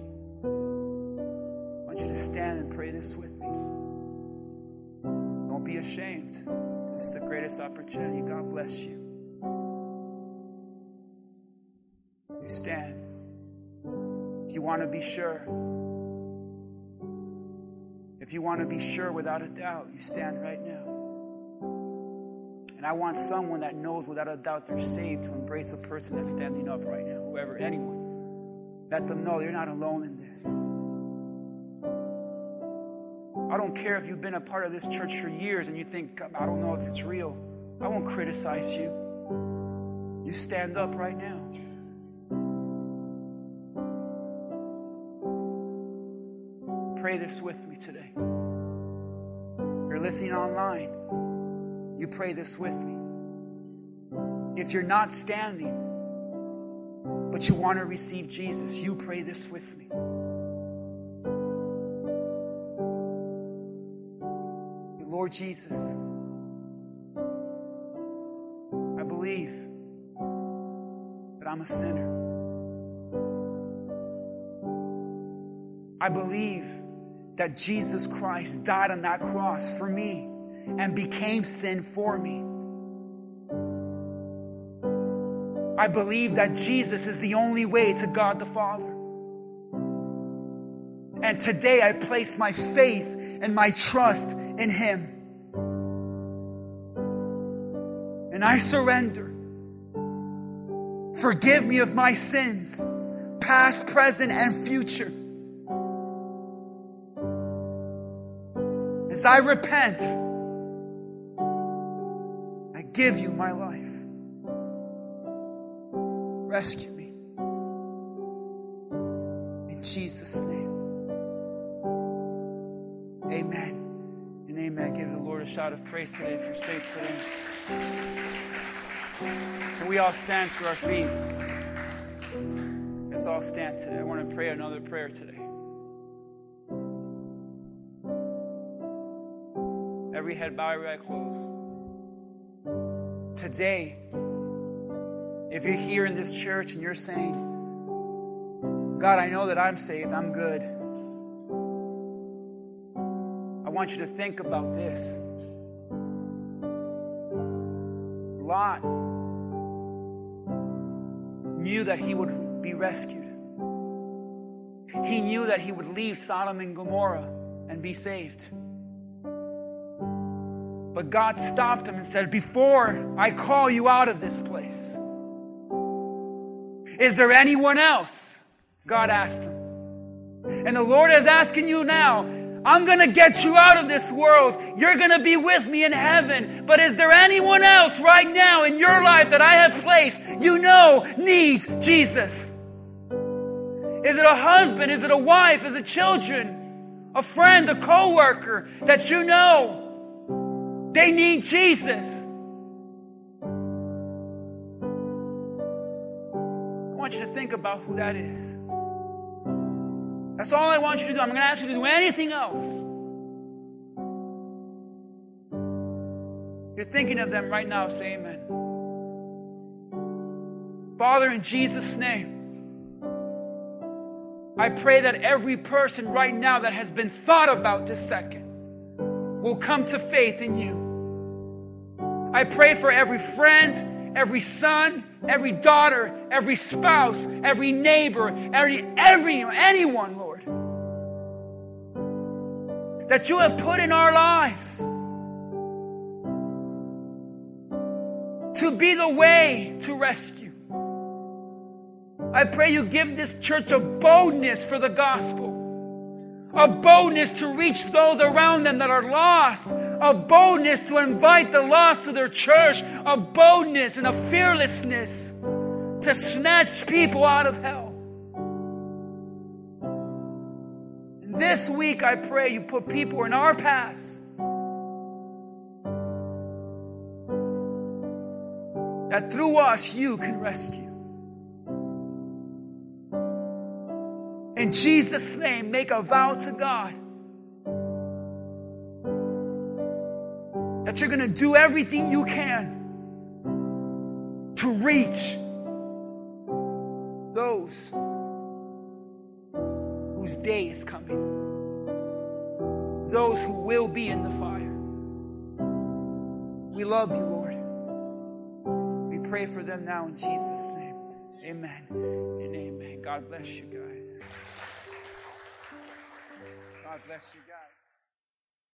Speaker 1: I want you to stand and pray this with me. Don't be ashamed. This is the greatest opportunity. God bless you. You stand. If you want to be sure, if you want to be sure without a doubt, you stand right now. And I want someone that knows without a doubt they're saved to embrace a person that's standing up right now, whoever, anyone. Let them know you're not alone in this. I don't care if you've been a part of this church for years and you think, I don't know if it's real. I won't criticize you. You stand up right now. Pray this with me today. You're listening online. You pray this with me. If you're not standing, but you want to receive Jesus, you pray this with me. Lord Jesus, I believe that I'm a sinner. I believe that Jesus Christ died on that cross for me and became sin for me. I believe that Jesus is the only way to God the Father. And today I place my faith and my trust in Him. And I surrender. Forgive me of my sins, past, present, and future. As I repent, I give you my life. Rescue me. In Jesus' name. Amen and amen. Give the Lord a shout of praise today if you're saved today. Can we all stand to our feet? Let's all stand today. I want to pray another prayer today. Every head bowed, every eye closed. Today, if you're here in this church and you're saying, God, I know that I'm saved, I'm good. I want you to think about this. Lot knew that he would be rescued. He knew that he would leave Sodom and Gomorrah and be saved. But God stopped him and said, before I call you out of this place, is there anyone else? God asked him. And the Lord is asking you now, I'm going to get you out of this world. You're going to be with me in heaven. But is there anyone else right now in your life that I have placed needs Jesus? Is it a husband? Is it a wife? Is it children? A friend? A co-worker that you know they need Jesus? I want you to think about who that is. That's all I want you to do. I'm going to ask you to do anything else. You're thinking of them right now. Say amen. Father, in Jesus' name, I pray that every person right now that has been thought about this second will come to faith in you. I pray for every friend, every son, every daughter, every spouse, every neighbor, anyone, Lord, that you have put in our lives to be the way to rescue. I pray you give this church a boldness for the gospel, a boldness to reach those around them that are lost, a boldness to invite the lost to their church, a boldness and a fearlessness to snatch people out of hell. And this week I pray you put people in our paths that through us you can rescue. In Jesus' name, make a vow to God that you're going to do everything you can to reach those whose day is coming, those who will be in the fire. We love you, Lord. We pray for them now in Jesus' name. Amen and amen. God bless you guys. God bless you guys.